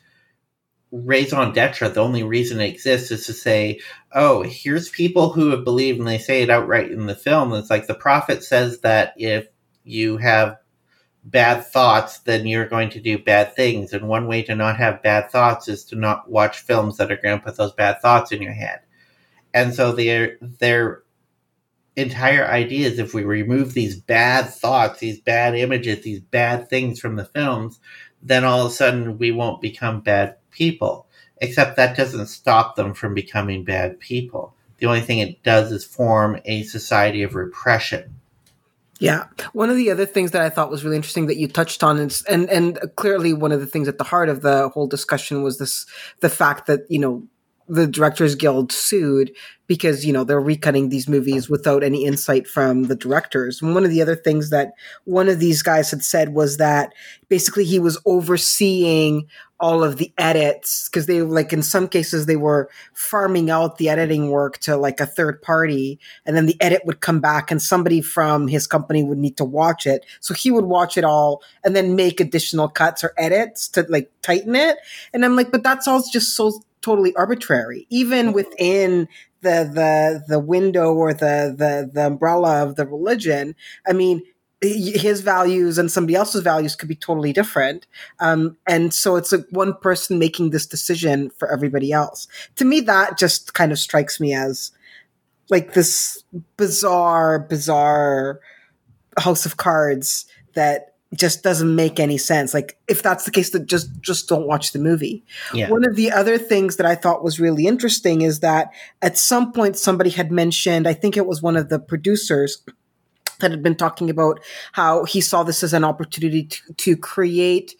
raison d'etre, the only reason it exists is to say, oh, here's people who have believed, and they say it outright in the film. It's like the prophet says that if you have bad thoughts, then you're going to do bad things. And one way to not have bad thoughts is to not watch films that are going to put those bad thoughts in your head. And so their their entire idea is if we remove these bad thoughts, these bad images, these bad things from the films, then all of a sudden we won't become bad people. Except that doesn't stop them from becoming bad people. The only thing it does is form a society of repression. Yeah. One of the other things that I thought was really interesting that you touched on is, and, and clearly one of the things at the heart of the whole discussion was this, the fact that, you know, the Directors Guild sued because, you know, they're recutting these movies without any insight from the directors. And one of the other things that one of these guys had said was that basically he was overseeing all of the edits because they, like, in some cases they were farming out the editing work to like a third party, and then the edit would come back and somebody from his company would need to watch it. So he would watch it all and then make additional cuts or edits to like tighten it. And I'm like, but that's all just so totally arbitrary, even within the the the window or the the the umbrella of the religion. I mean, his values and somebody else's values could be totally different, um, and so it's like one person making this decision for everybody else. To me, that just kind of strikes me as like this bizarre, bizarre house of cards that just doesn't make any sense. Like, if that's the case, that just just don't watch the movie. Yeah. One of the other things that I thought was really interesting is that at some point somebody had mentioned, I think it was one of the producers that had been talking about how he saw this as an opportunity to, to create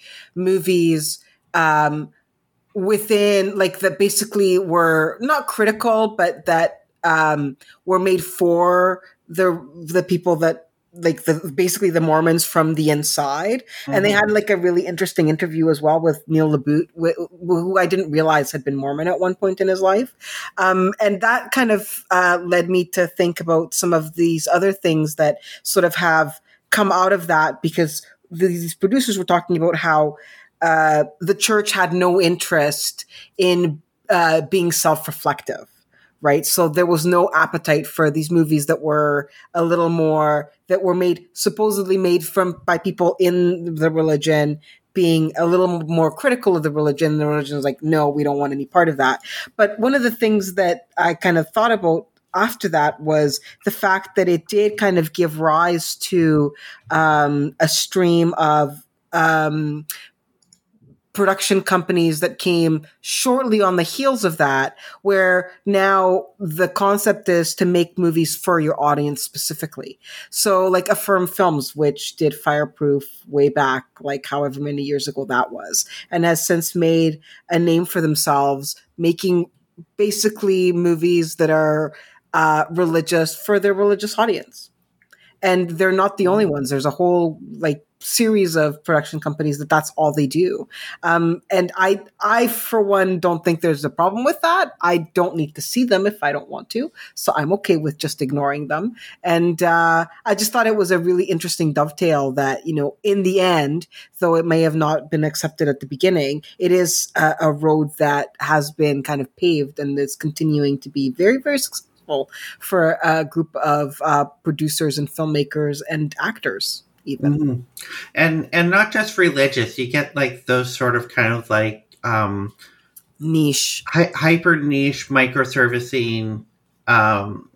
movies um, within, like, that basically were not critical, but that um, were made for the the people that, like, the basically the Mormons from the inside. Mm-hmm. And they had like a really interesting interview as well with Neil LaBute, who I didn't realize had been Mormon at one point in his life. Um, and that kind of uh, led me to think about some of these other things that sort of have come out of that, because these producers were talking about how uh, the church had no interest in uh, being self-reflective. Right. So there was no appetite for these movies that were a little more, that were made, supposedly made from, by people in the religion, being a little more critical of the religion. The religion was like, no, we don't want any part of that. But one of the things that I kind of thought about after that was the fact that it did kind of give rise to um, a stream of um production companies that came shortly on the heels of that, where now the concept is to make movies for your audience specifically. So like Affirm Films, which did Fireproof way back, like however many years ago that was, and has since made a name for themselves, making basically movies that are uh, religious for their religious audience. And they're not the only ones. There's a whole like series of production companies that that's all they do. Um, and I, I, for one, don't think there's a problem with that. I don't need to see them if I don't want to. So I'm okay with just ignoring them. And uh, I just thought it was a really interesting dovetail that, you know, in the end, though it may have not been accepted at the beginning, it is a, a road that has been kind of paved and is continuing to be very, very successful for a group of uh, producers and filmmakers and actors. Even. Mm-hmm. And and not just religious, you get like those sort of kind of like um, niche, hi- hyper niche microservicing um,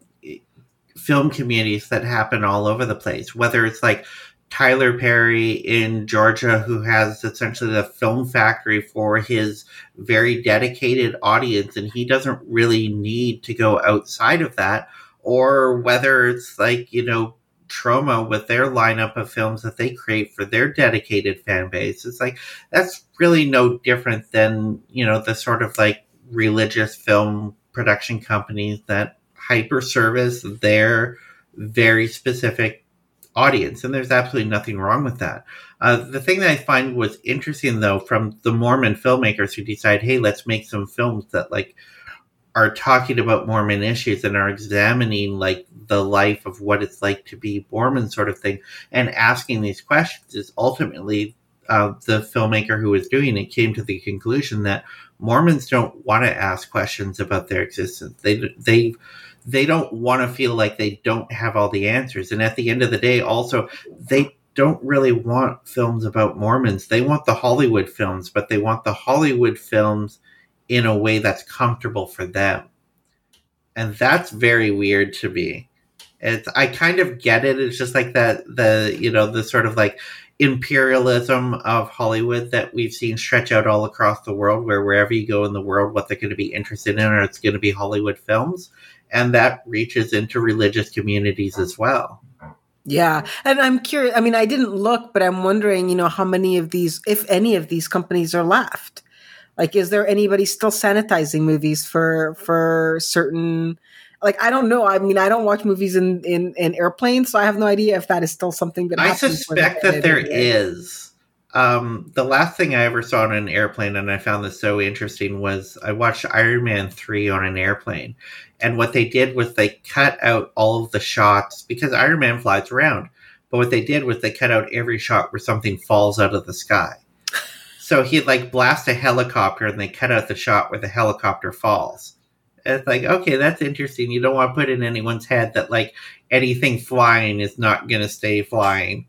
film communities that happen all over the place. Whether it's like Tyler Perry in Georgia, who has essentially the film factory for his very dedicated audience, and he doesn't really need to go outside of that, or whether it's like, you know, Troma with their lineup of films that they create for their dedicated fan base. It's like, that's really no different than, you know, the sort of like religious film production companies that hyper service their very specific audience. And there's absolutely nothing wrong with that. Uh, the thing that I find was interesting, though, from the Mormon filmmakers who decide, hey, let's make some films that like are talking about Mormon issues and are examining like the life of what it's like to be Mormon, sort of thing, and asking these questions, is ultimately uh, the filmmaker who was doing it came to the conclusion that Mormons don't want to ask questions about their existence. They they they don't want to feel like they don't have all the answers. And at the end of the day, also, they don't really want films about Mormons. They want the Hollywood films, but they want the Hollywood films in a way that's comfortable for them. And that's very weird to me. It's, I kind of get it. It's just like that, the, you know, the sort of like imperialism of Hollywood that we've seen stretch out all across the world, where wherever you go in the world, what they're going to be interested in, or it's going to be Hollywood films. And that reaches into religious communities as well. Yeah. And I'm curious, I mean, I didn't look, but I'm wondering, you know, how many of these, if any of these companies are left. Like, is there anybody still sanitizing movies for for certain? Like, I don't know. I mean, I don't watch movies in in, in airplanes, so I have no idea if that is still something that I happens. suspect that there is. Um, the last thing I ever saw on an airplane, and I found this so interesting, was I watched Iron Man three on an airplane. And what they did was they cut out all of the shots, because Iron Man flies around. But what they did was they cut out every shot where something falls out of the sky. So he'd like blast a helicopter and they cut out the shot where the helicopter falls. And it's like, okay, that's interesting. You don't want to put in anyone's head that like anything flying is not going to stay flying.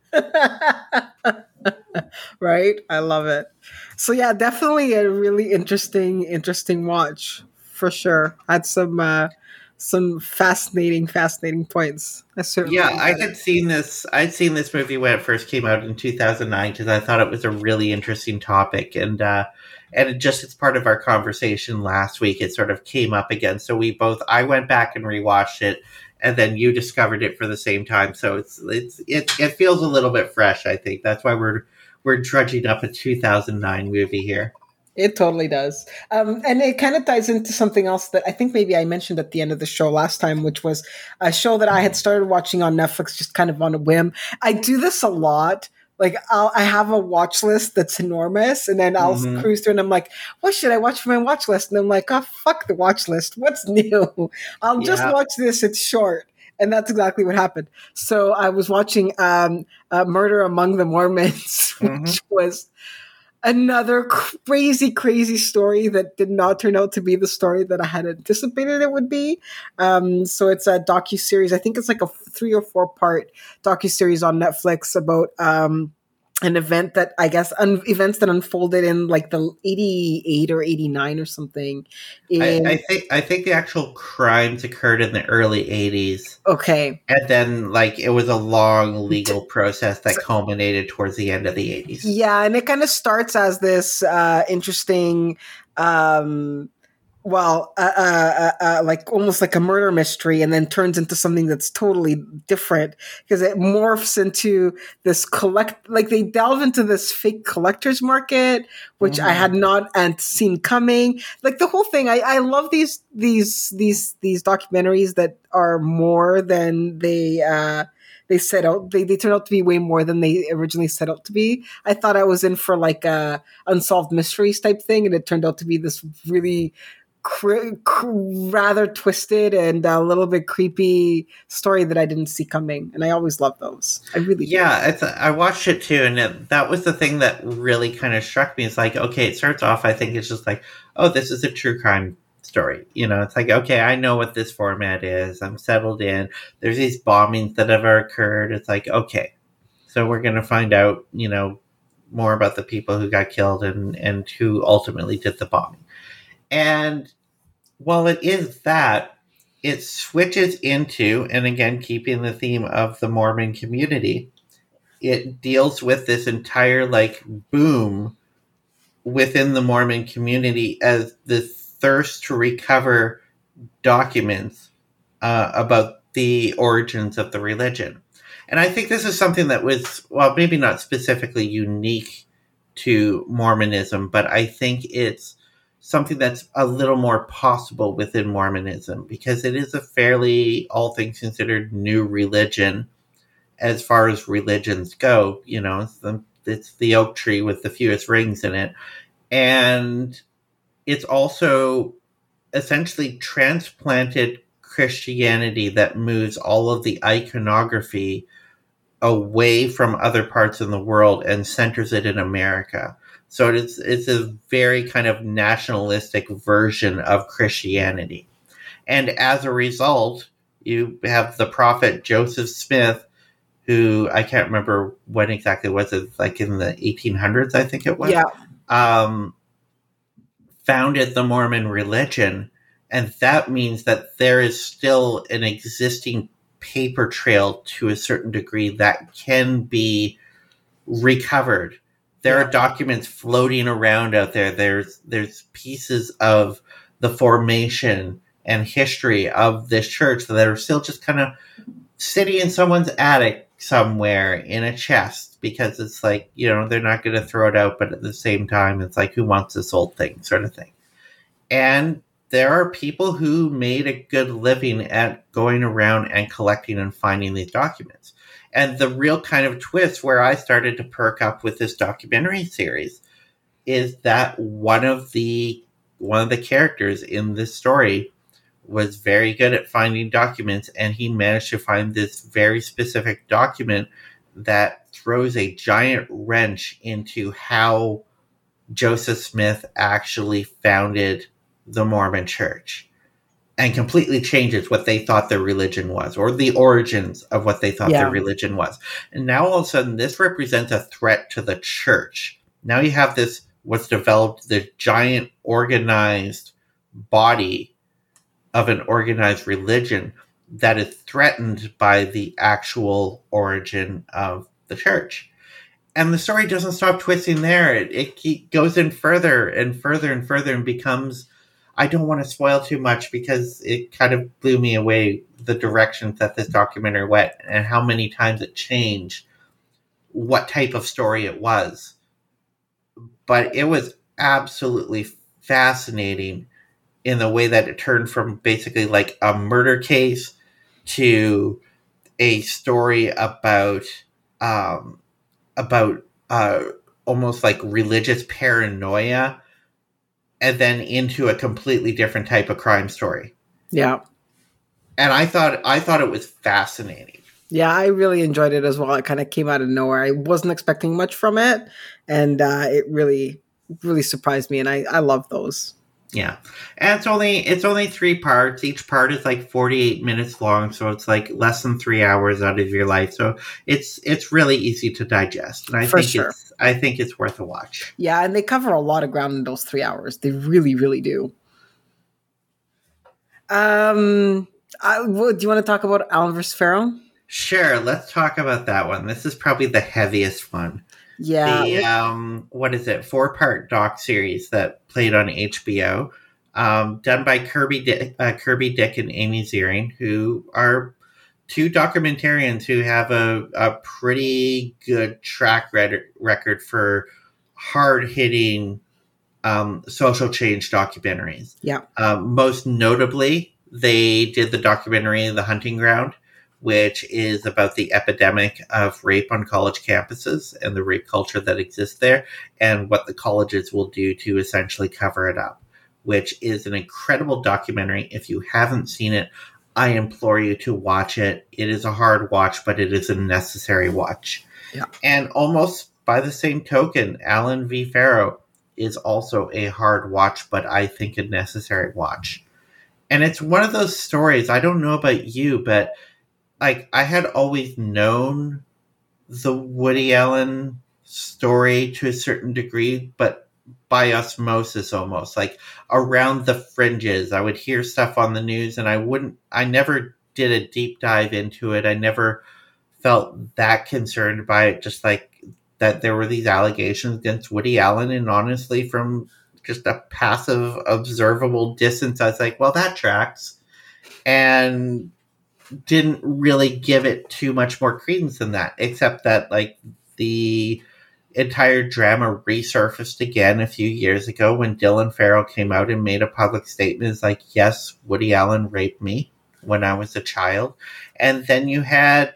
Right? I love it. So yeah, definitely a really interesting, interesting watch for sure. Had some uh, some fascinating, fascinating points. I certainly yeah, I had had seen this. I'd seen this movie when it first came out in two thousand nine because I thought it was a really interesting topic, and uh, and it just as part of our conversation last week, it sort of came up again. So we both, I went back and rewatched it, and then you discovered it for the same time. So it's it's it it feels a little bit fresh. I think that's why we're we're trudging up a two thousand nine movie here. It totally does. Um, and it kind of ties into something else that I think maybe I mentioned at the end of the show last time, which was a show that I had started watching on Netflix just kind of on a whim. I do this a lot. Like I'll, I have a watch list that's enormous, and then I'll mm-hmm. cruise through and I'm like, what should I watch for my watch list? And I'm like, oh, fuck the watch list. What's new? I'll yeah. just watch this. It's short. And that's exactly what happened. So I was watching um, uh, Murder Among the Mormons, which mm-hmm. was another crazy, crazy story that did not turn out to be the story that I had anticipated it would be. Um, so it's a docuseries. I think it's like a three or four part docuseries on Netflix about um, an event that I guess un- events that unfolded in like the eighty-eight or eighty-nine or something. In- I, I think I think the actual crimes occurred in the early eighties. Okay, and then like it was a long legal process that culminated towards the end of the eighties. Yeah, and it kind of starts as this uh, interesting. Um, Well, uh, uh, uh, like almost like a murder mystery, and then turns into something that's totally different because it morphs into this collect. Like they delve into this fake collector's market, which mm. I had not and seen coming. Like the whole thing, I, I love these these these these documentaries that are more than they uh, they set out. They they turn out to be way more than they originally set out to be. I thought I was in for like a unsolved mysteries type thing, and it turned out to be this really Cr- cr- rather twisted and a little bit creepy story that I didn't see coming, and I always love those. I really yeah it's, I watched it too, and it, that was the thing that really kind of struck me. It's like, okay, it starts off, I think it's just like, oh, this is a true crime story, you know. It's like, okay, I know what this format is, I'm settled in, there's these bombings that have occurred. It's like, okay, so we're gonna find out, you know, more about the people who got killed and and who ultimately did the bombing. And while it is that, it switches into, and again, keeping the theme of the Mormon community, it deals with this entire like boom within the Mormon community as the thirst to recover documents uh, about the origins of the religion. And I think this is something that was, well, maybe not specifically unique to Mormonism, but I think it's something that's a little more possible within Mormonism because it is a fairly, all things considered, new religion as far as religions go. You know, it's the, it's the oak tree with the fewest rings in it. And it's also essentially transplanted Christianity that moves all of the iconography away from other parts of the world and centers it in America. So it's it's a very kind of nationalistic version of Christianity. And as a result, you have the prophet Joseph Smith, who I can't remember when exactly was it, like in the eighteen hundreds, I think it was. Yeah. Um, founded the Mormon religion. And that means that there is still an existing paper trail to a certain degree that can be recovered. There are documents floating around out there. There's there's pieces of the formation and history of this church that are still just kind of sitting in someone's attic somewhere in a chest. because it's like, you know, they're not going to throw it out, but at the same time, it's like, who wants this old thing sort of thing. And there are people who made a good living at going around and collecting and finding these documents. And the real kind of twist where I started to perk up with this documentary series is that one of the one of the characters in this story was very good at finding documents, and he managed to find this very specific document that throws a giant wrench into how Joseph Smith actually founded the Mormon Church and completely changes what they thought their religion was, or the origins of what they thought yeah. their religion was. And now all of a sudden this represents a threat to the church. Now you have this, what's developed, the giant organized body of an organized religion that is threatened by the actual origin of the church. And the story doesn't stop twisting there. It, it keep, goes in further and further and further and becomes, I don't want to spoil too much because it kind of blew me away, the directions that this documentary went and how many times it changed what type of story it was. But it was absolutely fascinating in the way that it turned from basically like a murder case to a story about um, about uh, almost like religious paranoia, and then into a completely different type of crime story. Yeah. And I thought I thought it was fascinating. Yeah, I really enjoyed it as well. It kind of came out of nowhere. I wasn't expecting much from it, and uh, it really, really surprised me. And I, I love those. Yeah, and it's only it's only three parts. Each part is like forty-eight minutes long, so it's like less than three hours out of your life. So it's it's really easy to digest, and I For think sure. it's I think it's worth a watch. Yeah, and they cover a lot of ground in those three hours. They really, really do. Um, I, well, do you want to talk about Allen versus Farrow? Sure, let's talk about that one. This is probably the heaviest one. Yeah. The, um, what is it? Four-part doc series that played on H B O, um, done by Kirby Dick, uh, Kirby Dick and Amy Ziering, who are two documentarians who have a, a pretty good track record for hard-hitting um, social change documentaries. Yeah. Um, most notably, they did the documentary The Hunting Ground, which is about the epidemic of rape on college campuses and the rape culture that exists there, and what the colleges will do to essentially cover it up, which is an incredible documentary. If you haven't seen it, I implore you to watch it. It is a hard watch, but it is a necessary watch. Yeah. And almost by the same token, Allen v. Farrow is also a hard watch, but I think a necessary watch. And it's one of those stories, I don't know about you, but like, I had always known the Woody Allen story to a certain degree, but by osmosis almost. Like, around the fringes, I would hear stuff on the news, and I wouldn't, I never did a deep dive into it. I never felt that concerned by it, just like that there were these allegations against Woody Allen, and honestly, from just a passive, observable distance, I was like, well, that tracks. And didn't really give it too much more credence than that, except that like the entire drama resurfaced again a few years ago when Dylan Farrell came out and made a public statement. It's like, yes, Woody Allen raped me when I was a child. And then you had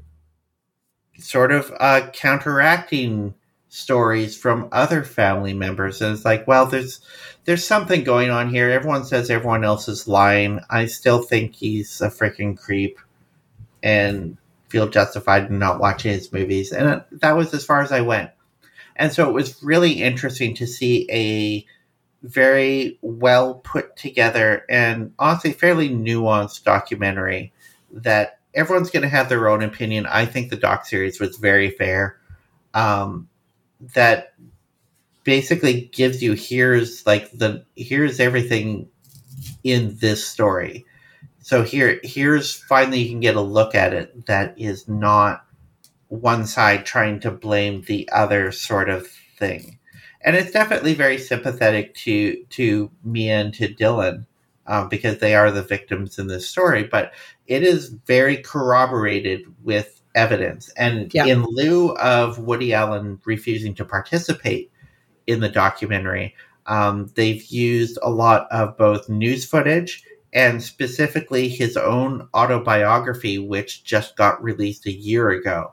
sort of uh, counteracting stories from other family members. And it's like, well, there's there's something going on here. Everyone says everyone else is lying. I still think he's a freaking creep and feel justified in not watching his movies. And that was as far as I went. And so it was really interesting to see a very well put together and honestly fairly nuanced documentary that everyone's going to have their own opinion. I think the doc series was very fair. Um, that basically gives you, here's like the, here's everything in this story. So here, here's finally you can get a look at it that is not one side trying to blame the other sort of thing. And it's definitely very sympathetic to, to Mia and to Dylan, um, because they are the victims in this story, but it is very corroborated with evidence. And Yeah. in lieu of Woody Allen refusing to participate in the documentary, um, they've used a lot of both news footage and specifically his own autobiography, which just got released a year ago.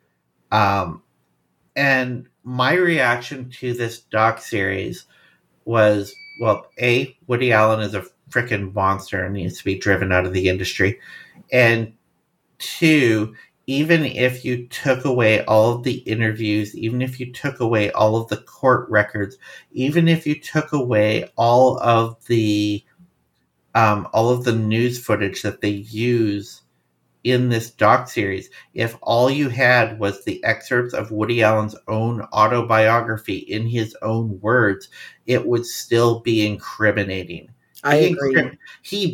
Um, and my reaction to this doc series was, well, A, Woody Allen is a freaking monster and needs to be driven out of the industry. And two, even if you took away all of the interviews, even if you took away all of the court records, even if you took away all of the um, all of the news footage that they use in this doc series, if all you had was the excerpts of Woody Allen's own autobiography in his own words, it would still be incriminating. I he, agree. Incrim- he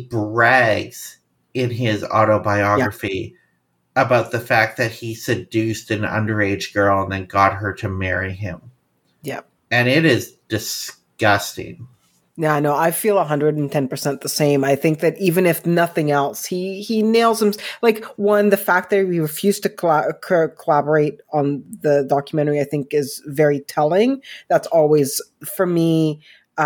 brags in his autobiography yeah. about the fact that he seduced an underage girl and then got her to marry him. Yeah. And it is disgusting. Yeah, no, I feel one hundred ten percent the same. I think that even if nothing else, he he nails him. Like, one, the fact that he refused to colla- collaborate on the documentary, I think, is very telling. That's always, for me,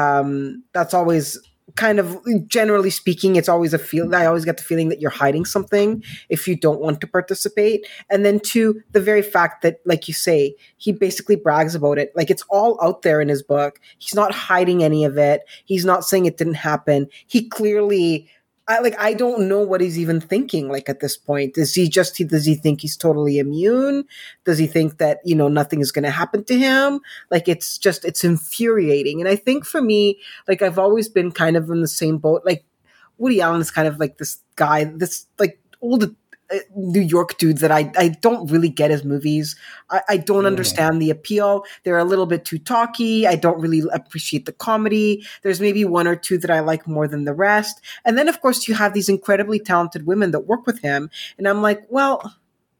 um, that's always kind of, generally speaking, it's always a feel. I always get the feeling that you're hiding something if you don't want to participate. And then two, the very fact that, like you say, he basically brags about it. Like, it's all out there in his book. He's not hiding any of it. He's not saying it didn't happen. He clearly, I like, I don't know what he's even thinking. Like, at this point, is he just, he, does he think he's totally immune? Does he think that, you know, nothing is going to happen to him? Like, it's just, it's infuriating. And I think for me, like, I've always been kind of in the same boat. Like, Woody Allen is kind of like this guy, this like old New York dude that I, I don't really get his movies. I, I don't mm. understand the appeal. They're a little bit too talky. I don't really appreciate the comedy. There's maybe one or two that I like more than the rest. And then, of course, you have these incredibly talented women that work with him. And I'm like, well,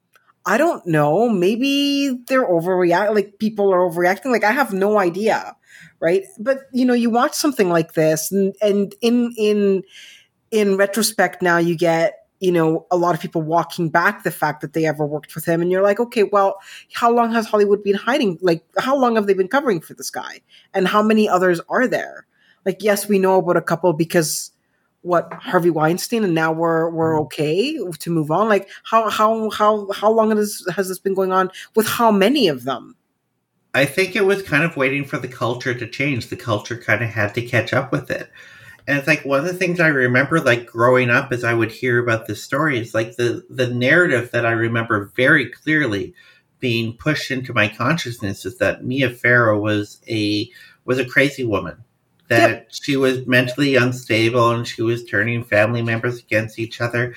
I don't know. Maybe they're overreacting. Like, people are overreacting. Like, I have no idea. Right. But, you know, you watch something like this and, and in, in, in retrospect now you get, you know, a lot of people walking back the fact that they ever worked with him. And you're like, okay, well, how long has Hollywood been hiding? Like, how long have they been covering for this guy? And how many others are there? Like, yes, we know about a couple because what, Harvey Weinstein, and now we're, we're okay to move on. Like, how, how, how, how long has, has this been going on with how many of them? I think it was kind of waiting for the culture to change. The culture kind of had to catch up with it. And it's like one of the things I remember, like, growing up as I would hear about this story is like the, the narrative that I remember very clearly being pushed into my consciousness is that Mia Farrow was a was a crazy woman, that yep. she was mentally unstable and she was turning family members against each other.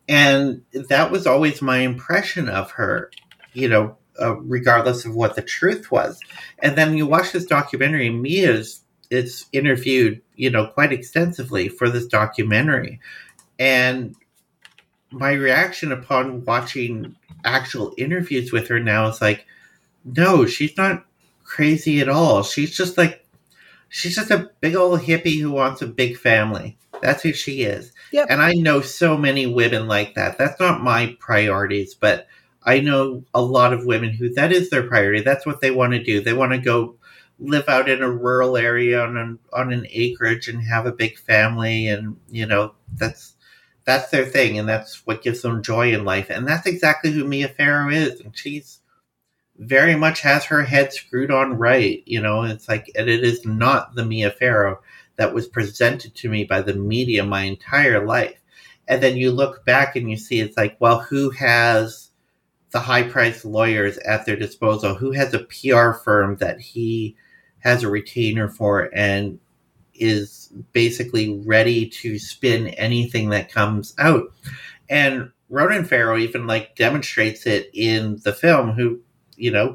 And that was always my impression of her, you know, uh, regardless of what the truth was. And then you watch this documentary, Mia's it's interviewed, you know, quite extensively for this documentary. And my reaction upon watching actual interviews with her now is like, no, she's not crazy at all. She's just like, she's just a big old hippie who wants a big family. That's who she is. Yep. And I know so many women like that. That's not my priorities, but I know a lot of women who that is their priority. That's what they want to do. They want to go live out in a rural area on an, on an acreage and have a big family. And, you know, that's, that's their thing. And that's what gives them joy in life. And that's exactly who Mia Farrow is. And she's very much has her head screwed on right. You know, it's like, and it is not the Mia Farrow that was presented to me by the media my entire life. And then you look back and you see, it's like, well, who has the high-priced lawyers at their disposal? Who has a P R firm that he has a retainer for and is basically ready to spin anything that comes out? And Ronan Farrow even like demonstrates it in the film, who, you know,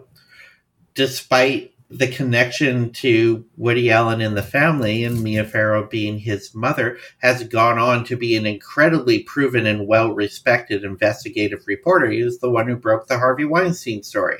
despite the connection to Woody Allen and the family and Mia Farrow being his mother, has gone on to be an incredibly proven and well-respected investigative reporter. He was the one who broke the Harvey Weinstein story.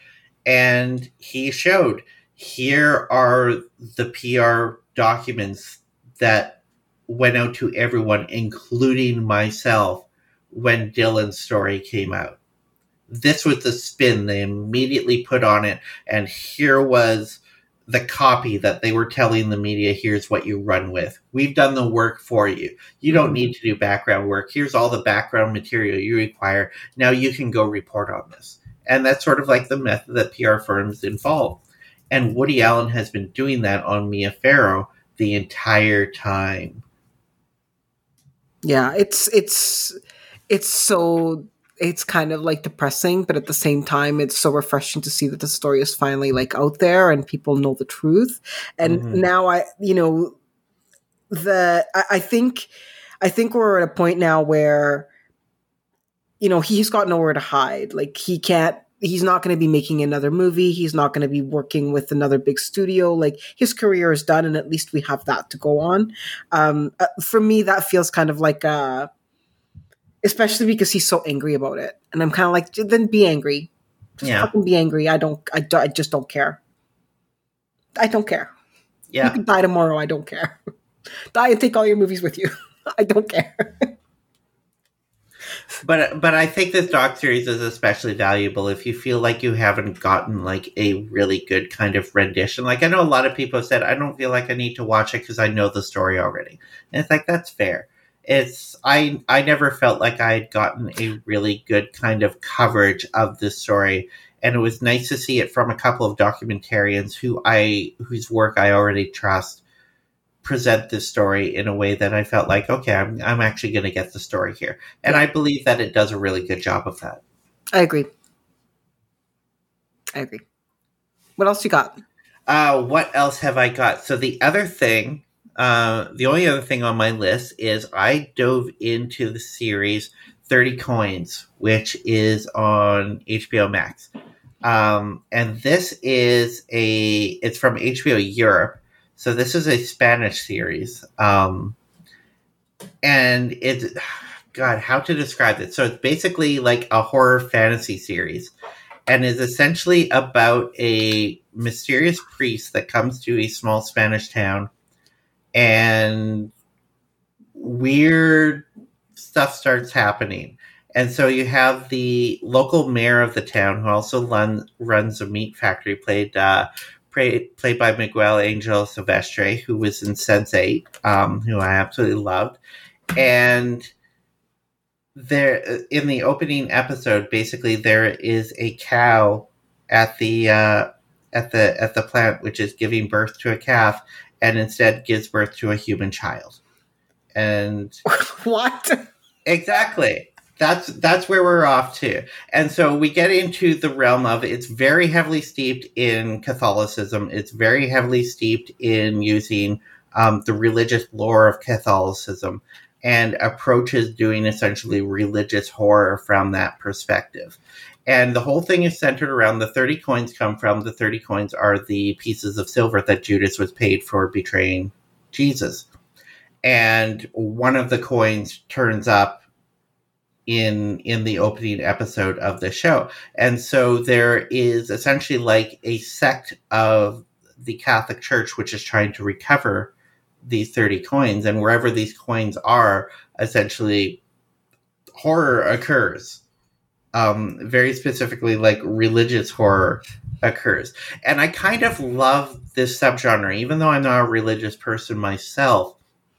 And he showed, here are the P R documents that went out to everyone, including myself, when Dylan's story came out. this was the spin they immediately put on it, and here was the copy that they were telling the media, here's what you run with. We've done the work for you. You don't need to do background work. Here's all the background material you require. Now you can go report on this. And that's sort of like the method that P R firms involve. And Woody Allen has been doing that on Mia Farrow the entire time. Yeah, it's it's it's so it's kind of like depressing, but at the same time, it's so refreshing to see that the story is finally like out there and people know the truth. And mm-hmm. now I, you know, the I, I think I think we're at a point now where, you know, he's got nowhere to hide. Like he can't. He's not going to be making another movie. He's not going to be working with another big studio. Like his career is done, and at least we have that to go on. Um, uh, for me, that feels kind of like, uh, especially because he's so angry about it, and I'm kind of like, then be angry. Just yeah. fucking be angry. I don't. I, do, I just don't care. I don't care. Yeah. You can die tomorrow. I don't care. Die and take all your movies with you. I don't care. But but I think this doc series is especially valuable if you feel like you haven't gotten like a really good kind of rendition. Like I know a lot of people have said, I don't feel like I need to watch it because I know the story already. And it's like, that's fair. It's I I never felt like I had gotten a really good kind of coverage of this story. And it was nice to see it from a couple of documentarians who I whose work I already trust present this story in a way that I felt like, okay, I'm I'm actually going to get the story here. And yeah. I believe that it does a really good job of that. I agree. I agree. What else you got? Uh, what else have I got? So the other thing, uh, the only other thing on my list is I dove into the series thirty Coins, which is on H B O Max. Um, and this is a, it's from H B O Europe. So this is a Spanish series, um, and it's, God, how to describe it? So it's basically like a horror fantasy series, and is essentially about a mysterious priest that comes to a small Spanish town, and weird stuff starts happening. And so you have the local mayor of the town, who also run, runs a meat factory, played uh, Played, played by Miguel Angel Silvestre, who was in Sense eight, um, who I absolutely loved. And there, in the opening episode, basically there is a cow at the uh, at the at the plant, which is giving birth to a calf, and instead gives birth to a human child. And what? Exactly. That's that's where we're off to. And so we get into the realm of, it's very heavily steeped in Catholicism. It's very heavily steeped in using um, the religious lore of Catholicism and approaches doing essentially religious horror from that perspective. And the whole thing is centered around the thirty coins come from. The thirty coins are the pieces of silver that Judas was paid for betraying Jesus. And one of the coins turns up in in the opening episode of the show. And so there is essentially like a sect of the Catholic Church which is trying to recover these thirty coins, and wherever these coins are, essentially horror occurs. Um, very specifically, like religious horror occurs. And I kind of love this subgenre, even though I'm not a religious person myself.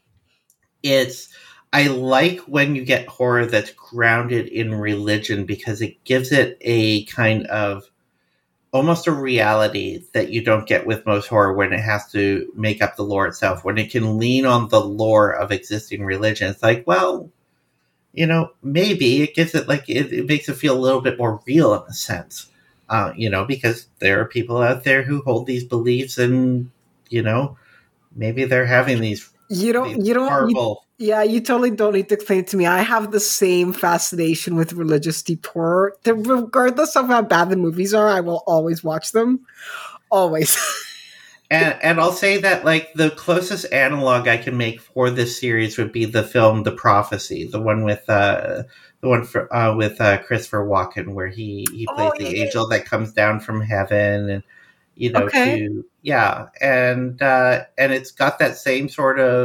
It's I like when you get horror that's grounded in religion, because it gives it a kind of almost a reality that you don't get with most horror when it has to make up the lore itself. When it can lean on the lore of existing religion, it's like, well, you know, maybe it gives it like, it, it makes it feel a little bit more real in a sense, uh, you know, because there are people out there who hold these beliefs, and, you know, maybe they're having these You don't, these you don't, horrible... you, yeah, you totally don't need to explain it to me. I have the same fascination with religious deep horror. The, regardless of how bad the movies are, I will always watch them. Always. and and I'll say that, like, the closest analog I can make for this series would be the film The Prophecy, the one with uh, the one for, uh, with uh, Christopher Walken, where he, he plays oh, yeah. the angel that comes down from heaven, and you know, okay. to yeah, and uh, and it's got that same sort of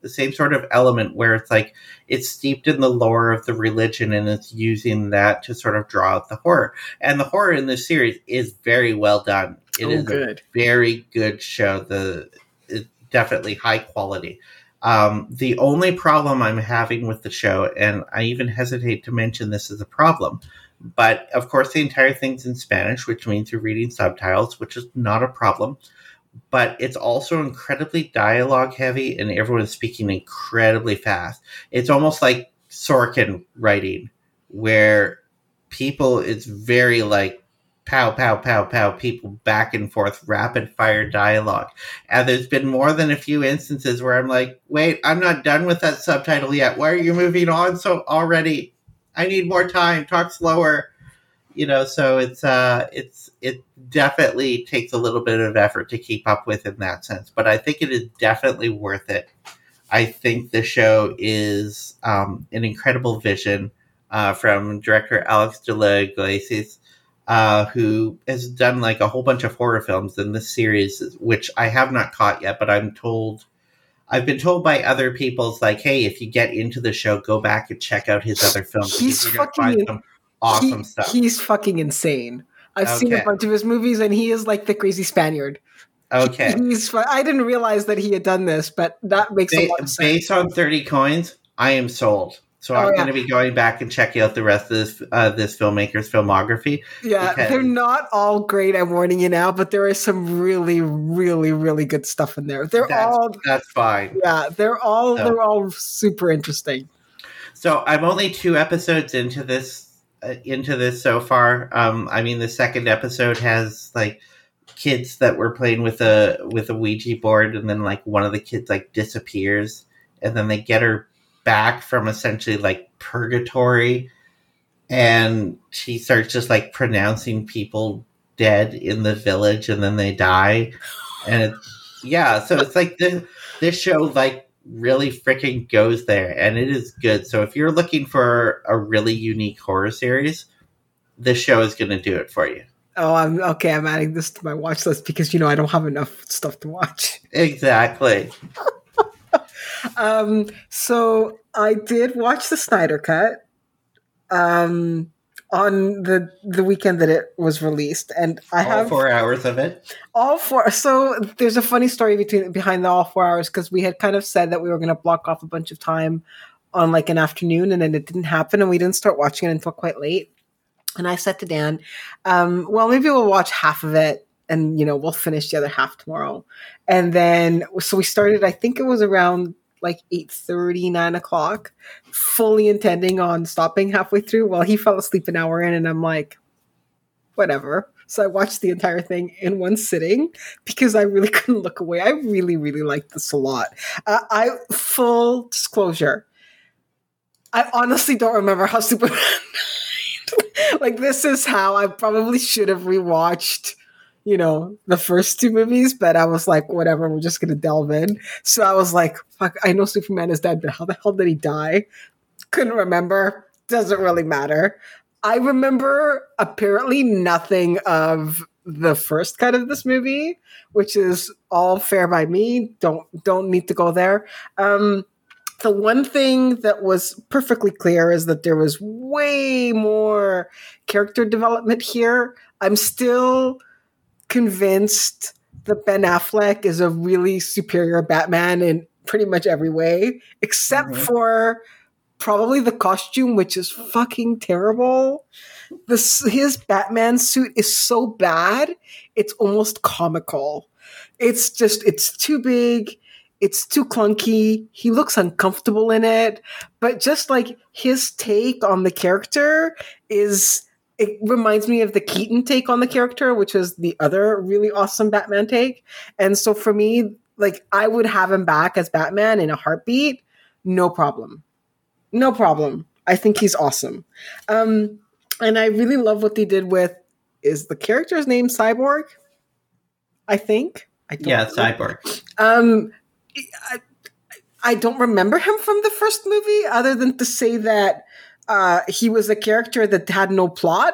the same sort of element where it's like it's steeped in the lore of the religion and it's using that to sort of draw out the horror. And the horror in this series is very well done. It oh, is good. a very good show. The it's definitely high quality. Um, the only problem I'm having with the show, and I even hesitate to mention this as a problem, but of course the entire thing's in Spanish, which means you're reading subtitles, which is not a problem. But it's also incredibly dialogue heavy and everyone is speaking incredibly fast. It's almost like Sorkin writing where people, it's very like pow, pow, pow, pow, people back and forth, rapid fire dialogue. And there's been more than a few instances where I'm like, wait, I'm not done with that subtitle yet. Why are you moving on so already? I need more time. Talk slower. You know, so it's uh, it's it definitely takes a little bit of effort to keep up with in that sense, but I think it is definitely worth it. I think the show is um, an incredible vision uh, from director Alex de la Iglesias, uh, who has done like a whole bunch of horror films in this series, which I have not caught yet, but I'm told. I've been told by other people, it's like, hey, if you get into the show, go back and check out his other films. He's you're fucking find some awesome he, stuff. He's fucking insane. I've okay. seen a bunch of his movies, and he is like the crazy Spaniard. Okay. He, he's. I didn't realize that he had done this, but that makes ba- a lot of sense. Based on thirty coins, I am sold. So oh, I'm yeah. going to be going back and checking out the rest of this uh, this filmmaker's filmography. Yeah, because they're not all great. I'm warning you now, but there is some really, really, really good stuff in there. They're that's, all that's fine. Yeah, they're all so, they're all super interesting. So I'm only two episodes into this uh, into this so far. Um, I mean, the second episode has like kids that were playing with a with a Ouija board, and then like one of the kids like disappears, and then they get her back from essentially like purgatory, and she starts just like pronouncing people dead in the village, and then they die, and it's, yeah, so it's like this this show like really freaking goes there, and it is good. So if you're looking for a really unique horror series, this show is going to do it for you. Oh, I'm okay. I'm adding this to my watch list because you know I don't have enough stuff to watch. Exactly. Um, so I did watch the Snyder Cut um, on the the weekend that it was released, and I all have four hours of it. All four. So there's a funny story between behind the all four hours because we had kind of said that we were going to block off a bunch of time on like an afternoon, and then it didn't happen, and we didn't start watching it until quite late. And I said to Dan, um, "Well, maybe we'll watch half of it." And, you know, we'll finish the other half tomorrow. And then, so we started, I think it was around like eight thirty, nine o'clock, fully intending on stopping halfway through. Well, he fell asleep an hour in, and I'm like, whatever. So I watched the entire thing in one sitting because I really couldn't look away. I really, really liked this a lot. Uh, I, full disclosure, I honestly don't remember how Superman died. Like, this is how I probably should have rewatched, you know, the first two movies, but I was like, whatever, we're just going to delve in. So I was like, fuck, I know Superman is dead, but how the hell did he die? Couldn't remember. Doesn't really matter. I remember apparently nothing of the first cut of this movie, which is all fair by me. Don't, don't need to go there. Um, the one thing that was perfectly clear is that there was way more character development here. I'm still convinced that Ben Affleck is a really superior Batman in pretty much every way, except mm-hmm. for probably the costume, which is fucking terrible. This, his Batman suit is so bad, it's almost comical. It's just, it's too big. It's too clunky. He looks uncomfortable in it. But just like his take on the character is... It reminds me of the Keaton take on the character, which is the other really awesome Batman take. And so for me, like, I would have him back as Batman in a heartbeat. No problem. No problem. I think he's awesome. Um, and I really love what they did with, is the character's name Cyborg? I think. I don't yeah, know. Cyborg. Um, I, I don't remember him from the first movie, other than to say that Uh, he was a character that had no plot,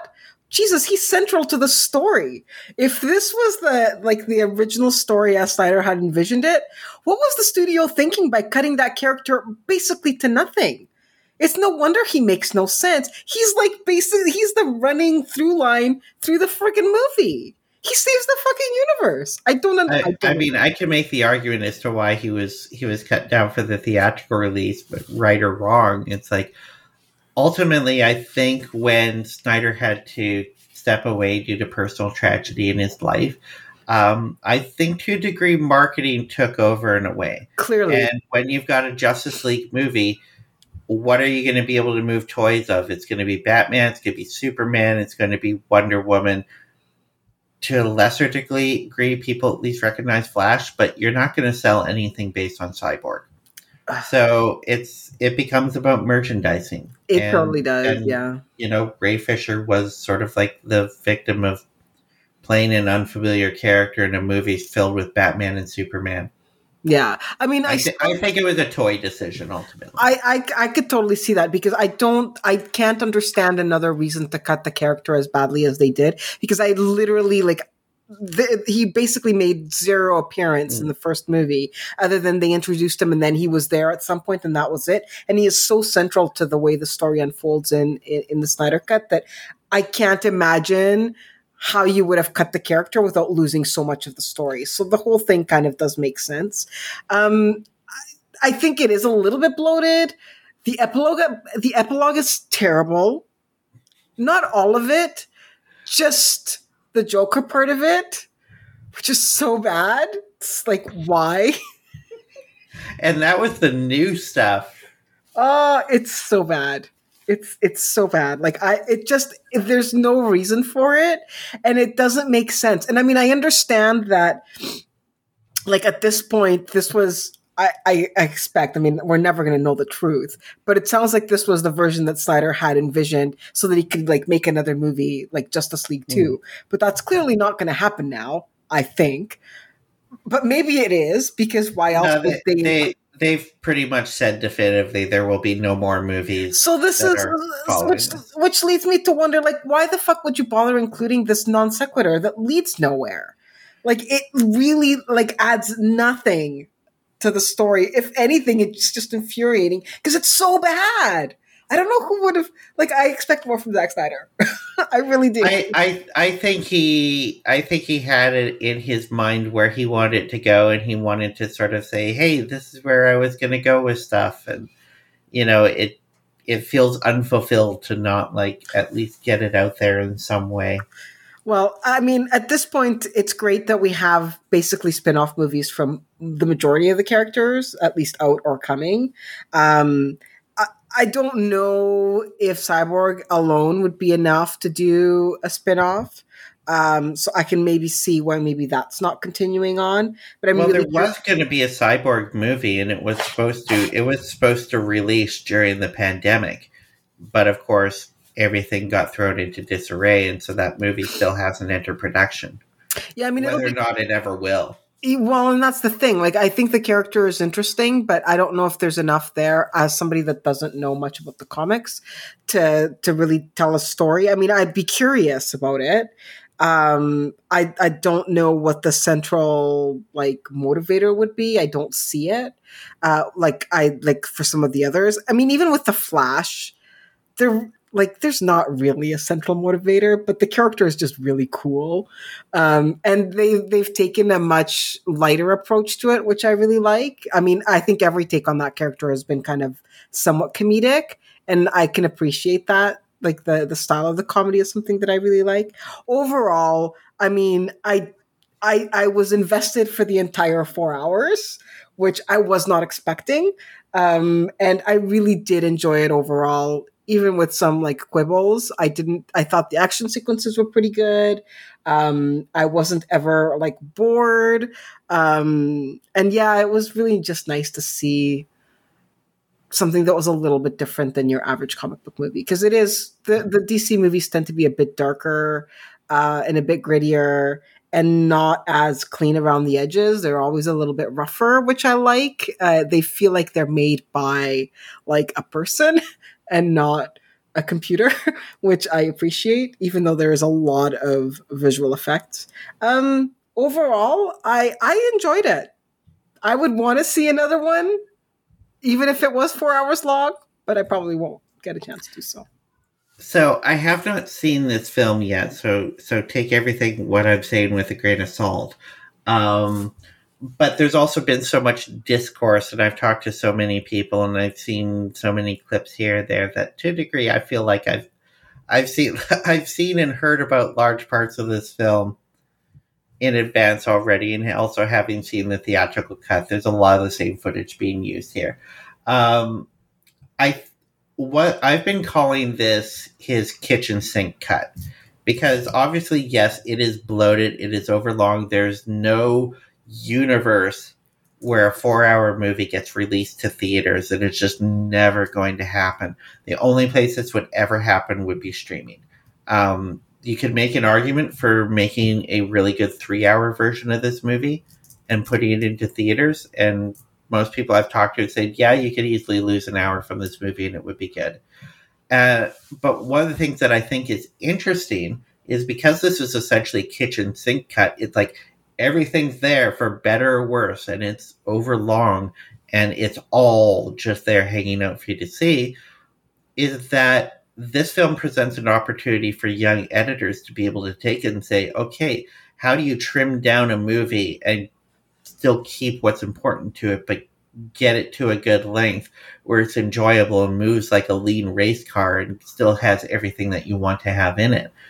Jesus, he's central to the story. If this was the like the original story as Snyder had envisioned it, what was the studio thinking by cutting that character basically to nothing? It's no wonder he makes no sense. He's like basically he's the running through line through the freaking movie. He saves the fucking universe. I don't I, understand. I mean, I can make the argument as to why he was he was cut down for the theatrical release, but right or wrong, it's like ultimately, I think when Snyder had to step away due to personal tragedy in his life, um, I think to a degree marketing took over in a way. Clearly, and when you've got a Justice League movie, what are you going to be able to move toys of? It's going to be Batman, it's going to be Superman, it's going to be Wonder Woman. To a lesser degree, people at least recognize Flash, but you're not going to sell anything based on Cyborg. So it's it becomes about merchandising. It and, totally does, and, yeah. You know, Ray Fisher was sort of like the victim of playing an unfamiliar character in a movie filled with Batman and Superman. Yeah, I mean, I, I, th- I think it was a toy decision ultimately. I, I I could totally see that because I don't, I can't understand another reason to cut the character as badly as they did because I literally like. The, he basically made zero appearance mm. in the first movie, other than they introduced him and then he was there at some point and that was it. And he is so central to the way the story unfolds in in, in the Snyder Cut that I can't imagine how you would have cut the character without losing so much of the story. So the whole thing kind of does make sense. Um, I, I think it is a little bit bloated. The epilogue, the epilogue is terrible. Not all of it, just the Joker part of it, which is so bad. It's like, why? And that was the new stuff. Oh, it's so bad. It's it's so bad. Like I, it just there's no reason for it, and it doesn't make sense. And I mean, I understand that. Like at this point, this was I, I expect. I mean, we're never going to know the truth, but it sounds like this was the version that Snyder had envisioned, so that he could like make another movie like Justice League Two. Mm. But that's clearly not going to happen now. I think, but maybe it is because why else no, would they? they, they They've pretty much said definitively there will be no more movies. So this is which, this. which leads me to wonder, like, why the fuck would you bother including this non sequitur that leads nowhere? Like, it really like adds nothing to the story. If anything, it's just infuriating because it's so bad. I don't know who would have like. I expect more from Zack Snyder. I really do. I, I I think he I think he had it in his mind where he wanted it to go, and he wanted to sort of say, "Hey, this is where I was going to go with stuff," and you know, it it feels unfulfilled to not like at least get it out there in some way. Well, I mean, at this point, it's great that we have basically spin-off movies from the majority of the characters, at least out or coming. Um, I don't know if Cyborg alone would be enough to do a spinoff. Um, so I can maybe see why maybe that's not continuing on. But I mean, well, really there was going to be a Cyborg movie, and it was supposed to it was supposed to release during the pandemic, but of course everything got thrown into disarray, and so that movie still hasn't entered production. Yeah, I mean, whether be- or not it ever will. Well, and that's the thing. Like, I think the character is interesting, but I don't know if there's enough there as somebody that doesn't know much about the comics to to really tell a story. I mean, I'd be curious about it. Um, I I don't know what the central like motivator would be. I don't see it. Uh, like I like for some of the others. I mean, even with the Flash, they're. Like, there's not really a central motivator, but the character is just really cool. Um, and they, they've taken a much lighter approach to it, which I really like. I mean, I think every take on that character has been kind of somewhat comedic, and I can appreciate that. Like, the, the style of the comedy is something that I really like. Overall, I mean, I, I, I was invested for the entire four hours, which I was not expecting. Um, and I really did enjoy it overall. Even with some like quibbles, I didn't, I thought the action sequences were pretty good. Um, I wasn't ever like bored. Um, and yeah, it was really just nice to see something that was a little bit different than your average comic book movie. Cause it is, the, the D C movies tend to be a bit darker, uh, and a bit grittier and not as clean around the edges. They're always a little bit rougher, which I like. Uh, they feel like they're made by like a person and not a computer, which I appreciate, even though there is a lot of visual effects. Um, overall, I I enjoyed it. I would want to see another one, even if it was four hours long, but I probably won't get a chance to do so. So I have not seen this film yet, so so take everything what I'm saying with a grain of salt. Um, but there's also been so much discourse, and I've talked to so many people, and I've seen so many clips here and there that, to a degree, I feel like I've I've seen I've seen and heard about large parts of this film in advance already, and also having seen the theatrical cut, there's a lot of the same footage being used here. Um, I what I've been calling this his kitchen sink cut, because obviously, yes, it is bloated, it is overlong. There's no universe where a four-hour movie gets released to theaters, and it's just never going to happen. The only place this would ever happen would be streaming. Um, you could make an argument for making a really good three-hour version of this movie and putting it into theaters, and most people I've talked to said, yeah, you could easily lose an hour from this movie and it would be good. Uh, but one of the things that I think is interesting is because this is essentially kitchen sink cut, it's like everything's there for better or worse, and it's overlong, and it's all just there hanging out for you to see, is that this film presents an opportunity for young editors to be able to take it and say, okay, how do you trim down a movie and still keep what's important to it, but get it to a good length where it's enjoyable and moves like a lean race car and still has everything that you want to have in it.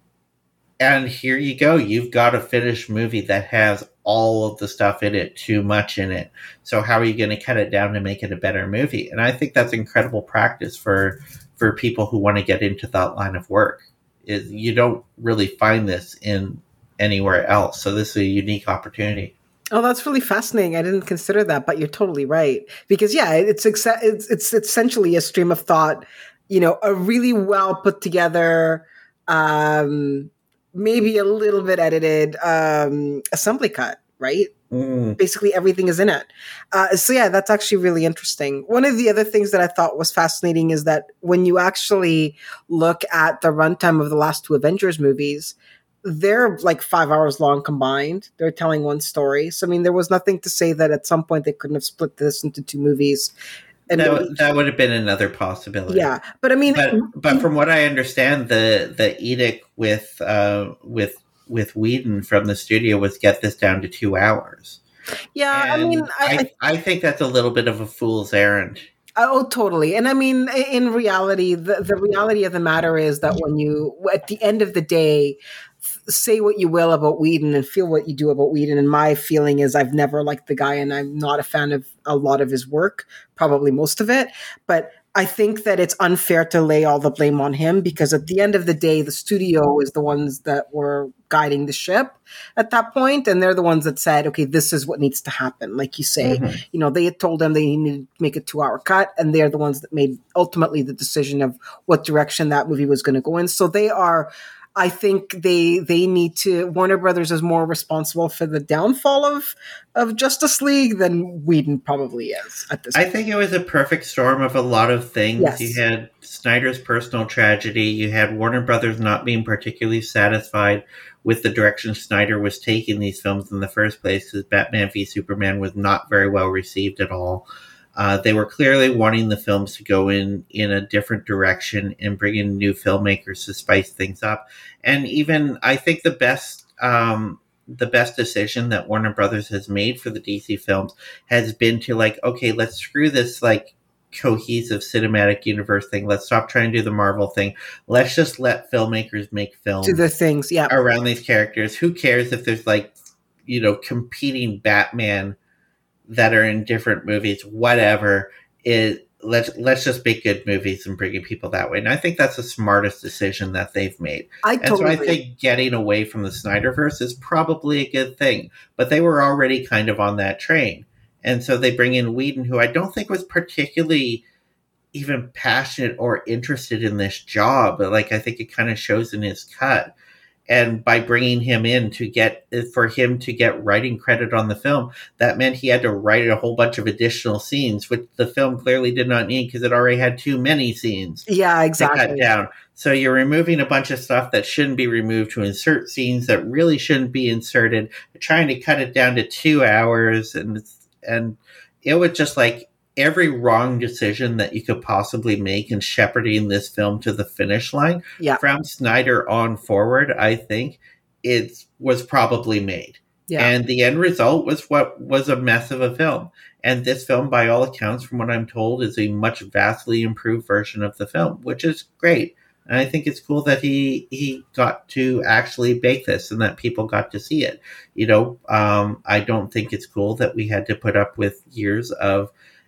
And here you go. You've got a finished movie that has all of the stuff in it, too much in it. So how are you going to cut it down to make it a better movie? And I think that's incredible practice for for people who want to get into that line of work. Is you don't really find this in anywhere else. So this is a unique opportunity. Oh, that's really fascinating. I didn't consider that, but you're totally right. Because yeah, it's it's it's essentially a stream of thought. You know, a really well put together, um, maybe a little bit edited um, assembly cut, right? Mm. Basically, everything is in it. Uh, so yeah, that's actually really interesting. One of the other things that I thought was fascinating is that when you actually look at the runtime of the last two Avengers movies, they're like five hours long combined. They're telling one story. So, I mean, there was nothing to say that at some point they couldn't have split this into two movies. And that, maybe, that would have been another possibility. Yeah. But I mean, but, but from what I understand, the, the edict with, uh, with, with Whedon from the studio was get this down to two hours. Yeah. And I mean, I, I, I think that's a little bit of a fool's errand. Oh, totally. And I mean, in reality, the, the reality of the matter is that when you, at the end of the day, say what you will about Whedon and feel what you do about Whedon. And my feeling is I've never liked the guy and I'm not a fan of a lot of his work, probably most of it. But I think that it's unfair to lay all the blame on him because at the end of the day, the studio is the ones that were guiding the ship at that point, and they're the ones that said, okay, this is what needs to happen. Like you say, mm-hmm. you know, they had told them they needed to make a two-hour cut, and they're the ones that made ultimately the decision of what direction that movie was going to go in. So they are... I think they they need to. Warner Brothers is more responsible for the downfall of of Justice League than Whedon probably is at this I point. think it was a perfect storm of a lot of things. Yes. You had Snyder's personal tragedy. You had Warner Brothers not being particularly satisfied with the direction Snyder was taking these films in the first place, because Batman v Superman was not very well received at all. Uh, they were clearly wanting the films to go in, in a different direction and bring in new filmmakers to spice things up. And even, I think the best, um, the best decision that Warner Brothers has made for the D C films has been to like, okay, let's screw this like cohesive cinematic universe thing. Let's stop trying to do the Marvel thing. Let's just let filmmakers make films. Do the things, yeah. Around these characters. Who cares if there's like, you know, competing Batman that are in different movies, whatever. It let's let's just make good movies and bringing people that way. And I think that's the smartest decision that they've made. I and totally so I think getting away from the Snyderverse is probably a good thing. But they were already kind of on that train. And so they bring in Whedon, who I don't think was particularly even passionate or interested in this job. But like I think it kind of shows in his cut. And by bringing him in to get for him to get writing credit on the film, that meant he had to write a whole bunch of additional scenes, which the film clearly did not need because it already had too many scenes. Yeah, exactly. To cut down. So you're removing a bunch of stuff that shouldn't be removed to insert scenes that really shouldn't be inserted. Trying to cut it down to two hours, and and it was just like every wrong decision that you could possibly make in shepherding this film to the finish line. Yeah. From Snyder on forward, I think it was probably made. Yeah. And the end result was what was a mess of a film. And this film, by all accounts, from what I'm told, is a much vastly improved version of the film, which is great. And I think it's cool that he he got to actually bake this and that people got to see it. You know, um, I don't think it's cool that we had to put up with years of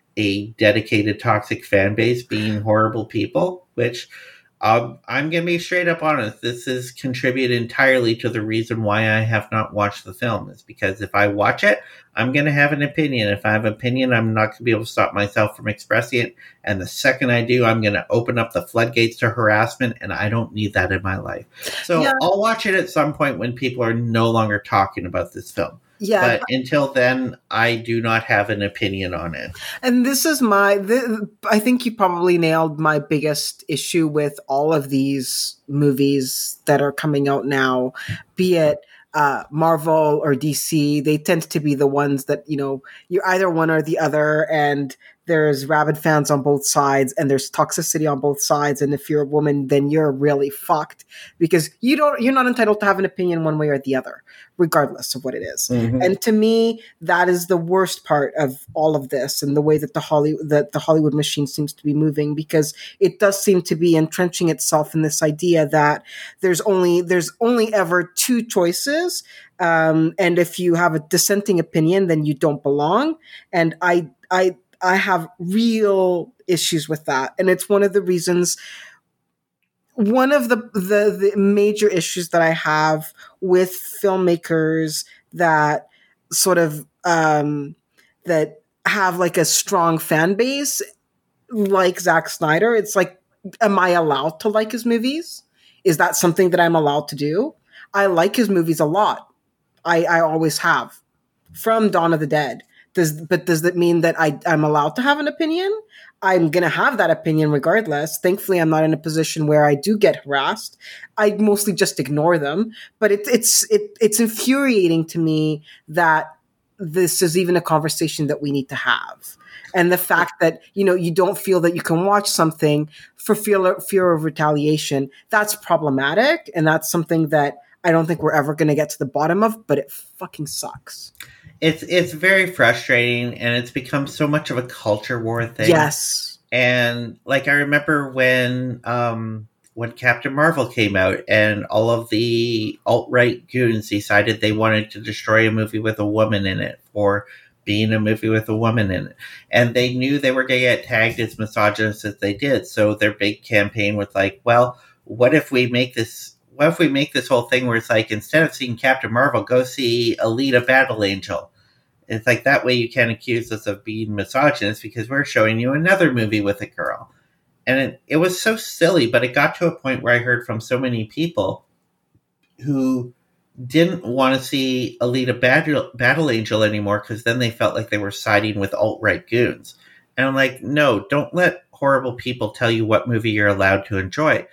a dedicated toxic fan base being horrible people, which um, I'm going to be straight up honest. This is contributed entirely to the reason why I have not watched the film. Is because if I watch it, I'm going to have an opinion. If I have an opinion, I'm not going to be able to stop myself from expressing it. And the second I do, I'm going to open up the floodgates to harassment, and I don't need that in my life. So yeah. I'll watch it at some point when people are no longer talking about this film. Yeah, but until then, I do not have an opinion on it. And this is my, the, I think you probably nailed my biggest issue with all of these movies that are coming out now, be it uh, Marvel or D C. They tend to be the ones that, you know, you're either one or the other, and there's rabid fans on both sides, and there's toxicity on both sides. And if you're a woman, then you're really fucked because you don't, you're not entitled to have an opinion one way or the other, regardless of what it is. Mm-hmm. And to me, that is the worst part of all of this, and the way that the Hollywood, that the Hollywood machine seems to be moving, because it does seem to be entrenching itself in this idea that there's only, there's only ever two choices. Um, and if you have a dissenting opinion, then you don't belong. And I, I, I have real issues with that. And it's one of the reasons, one of the, the, the major issues that I have with filmmakers that sort of, um, that have like a strong fan base, like Zack Snyder. It's like, am I allowed to like his movies? Is that something that I'm allowed to do? I like his movies a lot. I, I always have, from Dawn of the Dead. Does, but does that mean that I, I'm allowed to have an opinion? I'm going to have that opinion regardless. Thankfully, I'm not in a position where I do get harassed. I mostly just ignore them. But it, it's it, it's infuriating to me that this is even a conversation that we need to have. And the fact that, you know, you don't feel that you can watch something for fear, fear of retaliation, that's problematic. And that's something that I don't think we're ever going to get to the bottom of, but it fucking sucks. It's it's very frustrating, and it's become so much of a culture war thing. Yes. And like I remember when um, when Captain Marvel came out, and all of the alt-right goons decided they wanted to destroy a movie with a woman in it, or being a movie with a woman in it. And they knew they were going to get tagged as misogynist as they did. So their big campaign was like, well, what if we make this What if we make this whole thing where it's like, instead of seeing Captain Marvel, go see Alita Battle Angel. It's like, that way you can't accuse us of being misogynist because we're showing you another movie with a girl. And it, it was so silly, but it got to a point where I heard from so many people who didn't want to see Alita Battle, Battle Angel anymore because then they felt like they were siding with alt-right goons. And I'm like, no, don't let horrible people tell you what movie you're allowed to enjoy.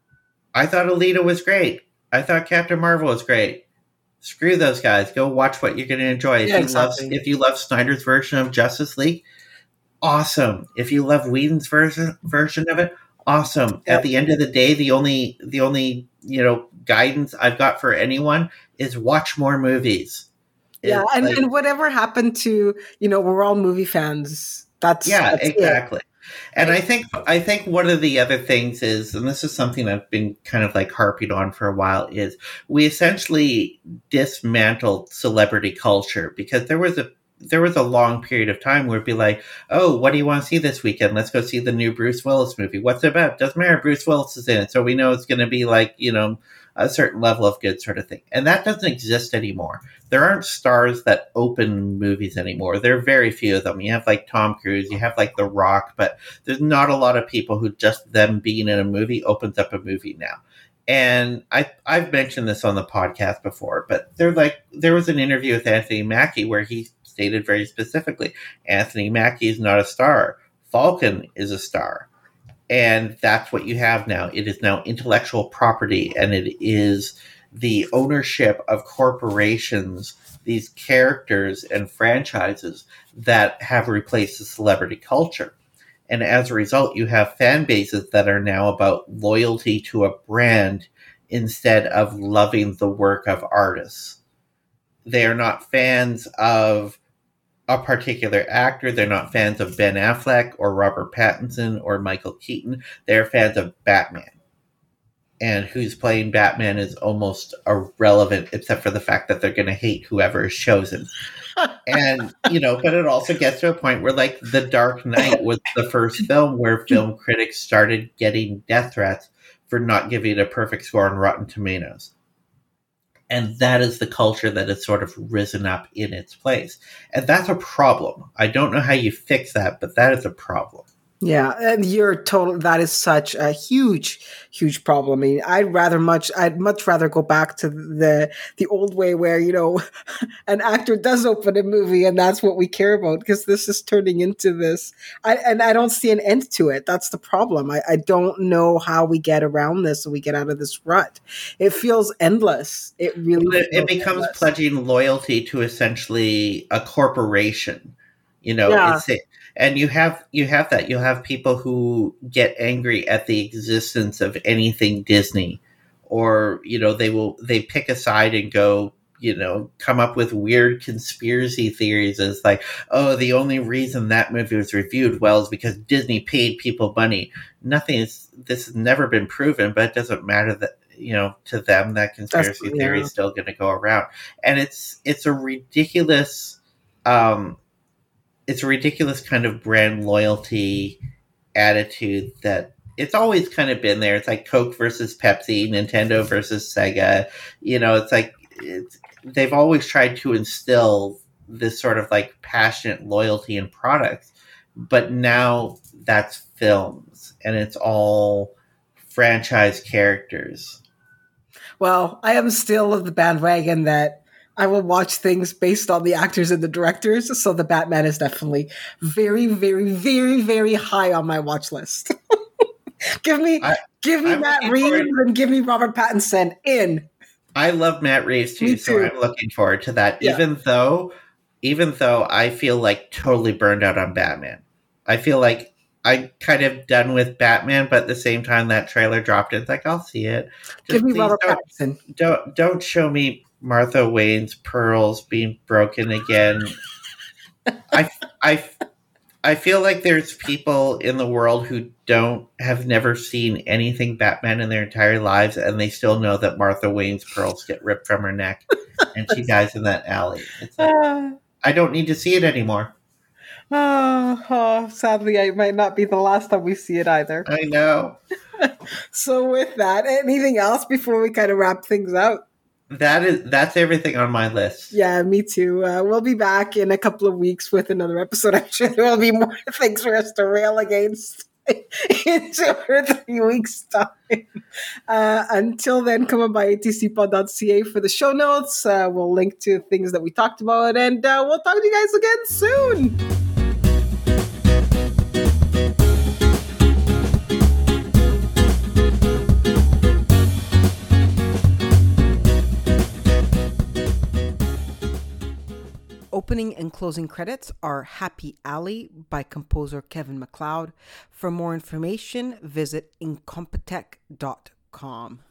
I thought Alita was great. I thought Captain Marvel was great. Screw those guys. Go watch what you're going to enjoy. If, yeah, you exactly. love, if you love Snyder's version of Justice League, awesome. If you love Whedon's version version of it, awesome. Yeah. At the end of the day, the only the only you know guidance I've got for anyone is watch more movies. Yeah, it's and, like, and whatever happened to, you know, we're all movie fans. That's yeah, that's exactly. It. And I think I think one of the other things is, and this is something I've been kind of like harping on for a while, is we essentially dismantled celebrity culture, because there was a there was a long period of time where it'd be like, oh, what do you want to see this weekend? Let's go see the new Bruce Willis movie. What's it about? Doesn't matter. Bruce Willis is in it, so we know it's going to be like, you know, a certain level of good sort of thing. And that doesn't exist anymore. There aren't stars that open movies anymore. There are very few of them. You have like Tom Cruise, you have like The Rock, but there's not a lot of people who just them being in a movie opens up a movie now. And I, I've mentioned this on the podcast before, but they're like, there was an interview with Anthony Mackie where he stated very specifically, Anthony Mackie is not a star. Falcon is a star. And that's what you have now. It is now intellectual property, and it is the ownership of corporations, these characters and franchises that have replaced the celebrity culture. And as a result, you have fan bases that are now about loyalty to a brand instead of loving the work of artists. They are not fans of a particular actor. They're not fans of Ben Affleck or Robert Pattinson or Michael Keaton. They're fans of Batman. And who's playing Batman is almost irrelevant, except for the fact that they're going to hate whoever is chosen. And, you know, but it also gets to a point where, like, The Dark Knight was the first film where film critics started getting death threats for not giving it a perfect score on Rotten Tomatoes. And that is the culture that has sort of risen up in its place. And that's a problem. I don't know how you fix that, but that is a problem. Yeah, and you're total. That is such a huge, huge problem. I mean, I'd rather much. I'd much rather go back to the the old way where, you know, an actor does open a movie and that's what we care about, because this is turning into this. I, and I don't see an end to it. That's the problem. I, I don't know how we get around this and we get out of this rut. It feels endless. It really. It, it becomes endless. Pledging loyalty to essentially a corporation. You know, Yeah. it's. And you have you have that. You'll have people who get angry at the existence of anything Disney, or, you know, they will they pick a side and go, you know, come up with weird conspiracy theories as like, oh, the only reason that movie was reviewed well is because Disney paid people money. Nothing is this has never been proven, but it doesn't matter that, you know, to them that conspiracy That's, theory yeah. is still going to go around, and it's it's a ridiculous. Um, It's a ridiculous kind of brand loyalty attitude that it's always kind of been there. It's like Coke versus Pepsi, Nintendo versus Sega. You know, it's like it's, they've always tried to instill this sort of like passionate loyalty in products. But now that's films, and it's all franchise characters. Well, I am still of the bandwagon that I will watch things based on the actors and the directors. So the Batman is definitely very, very, very, very high on my watch list. give me, I, give me I'm Matt looking Reeves forward- and give me Robert Pattinson in. I love Matt Reeves too, Me so too. I'm looking forward to that. Yeah. Even though, even though I feel like totally burned out on Batman, I feel like I kind of done with Batman, but at the same time that trailer dropped, it's like I'll see it. Just Give me please Robert don't, Pattinson. don't don't show me Martha Wayne's pearls being broken again. I I I feel like there's people in the world who don't have never seen anything Batman in their entire lives, and they still know that Martha Wayne's pearls get ripped from her neck and she dies in that alley. It's like, Uh, I don't need to see it anymore. oh, oh, sadly, it might not be the last time we see it either. I know. So with that, anything else before we kind of wrap things out? That is that's everything on my list. Yeah, me too. Uh, we'll be back in a couple of weeks with another episode. I'm sure there will be more things for us to rail against in two or three weeks' time. Uh, until then, come on by a t c pod dot c a for the show notes. Uh, we'll link to things that we talked about, and uh, we'll talk to you guys again soon. Opening and closing credits are Happy Alley by composer Kevin MacLeod. For more information, visit incompetech dot com.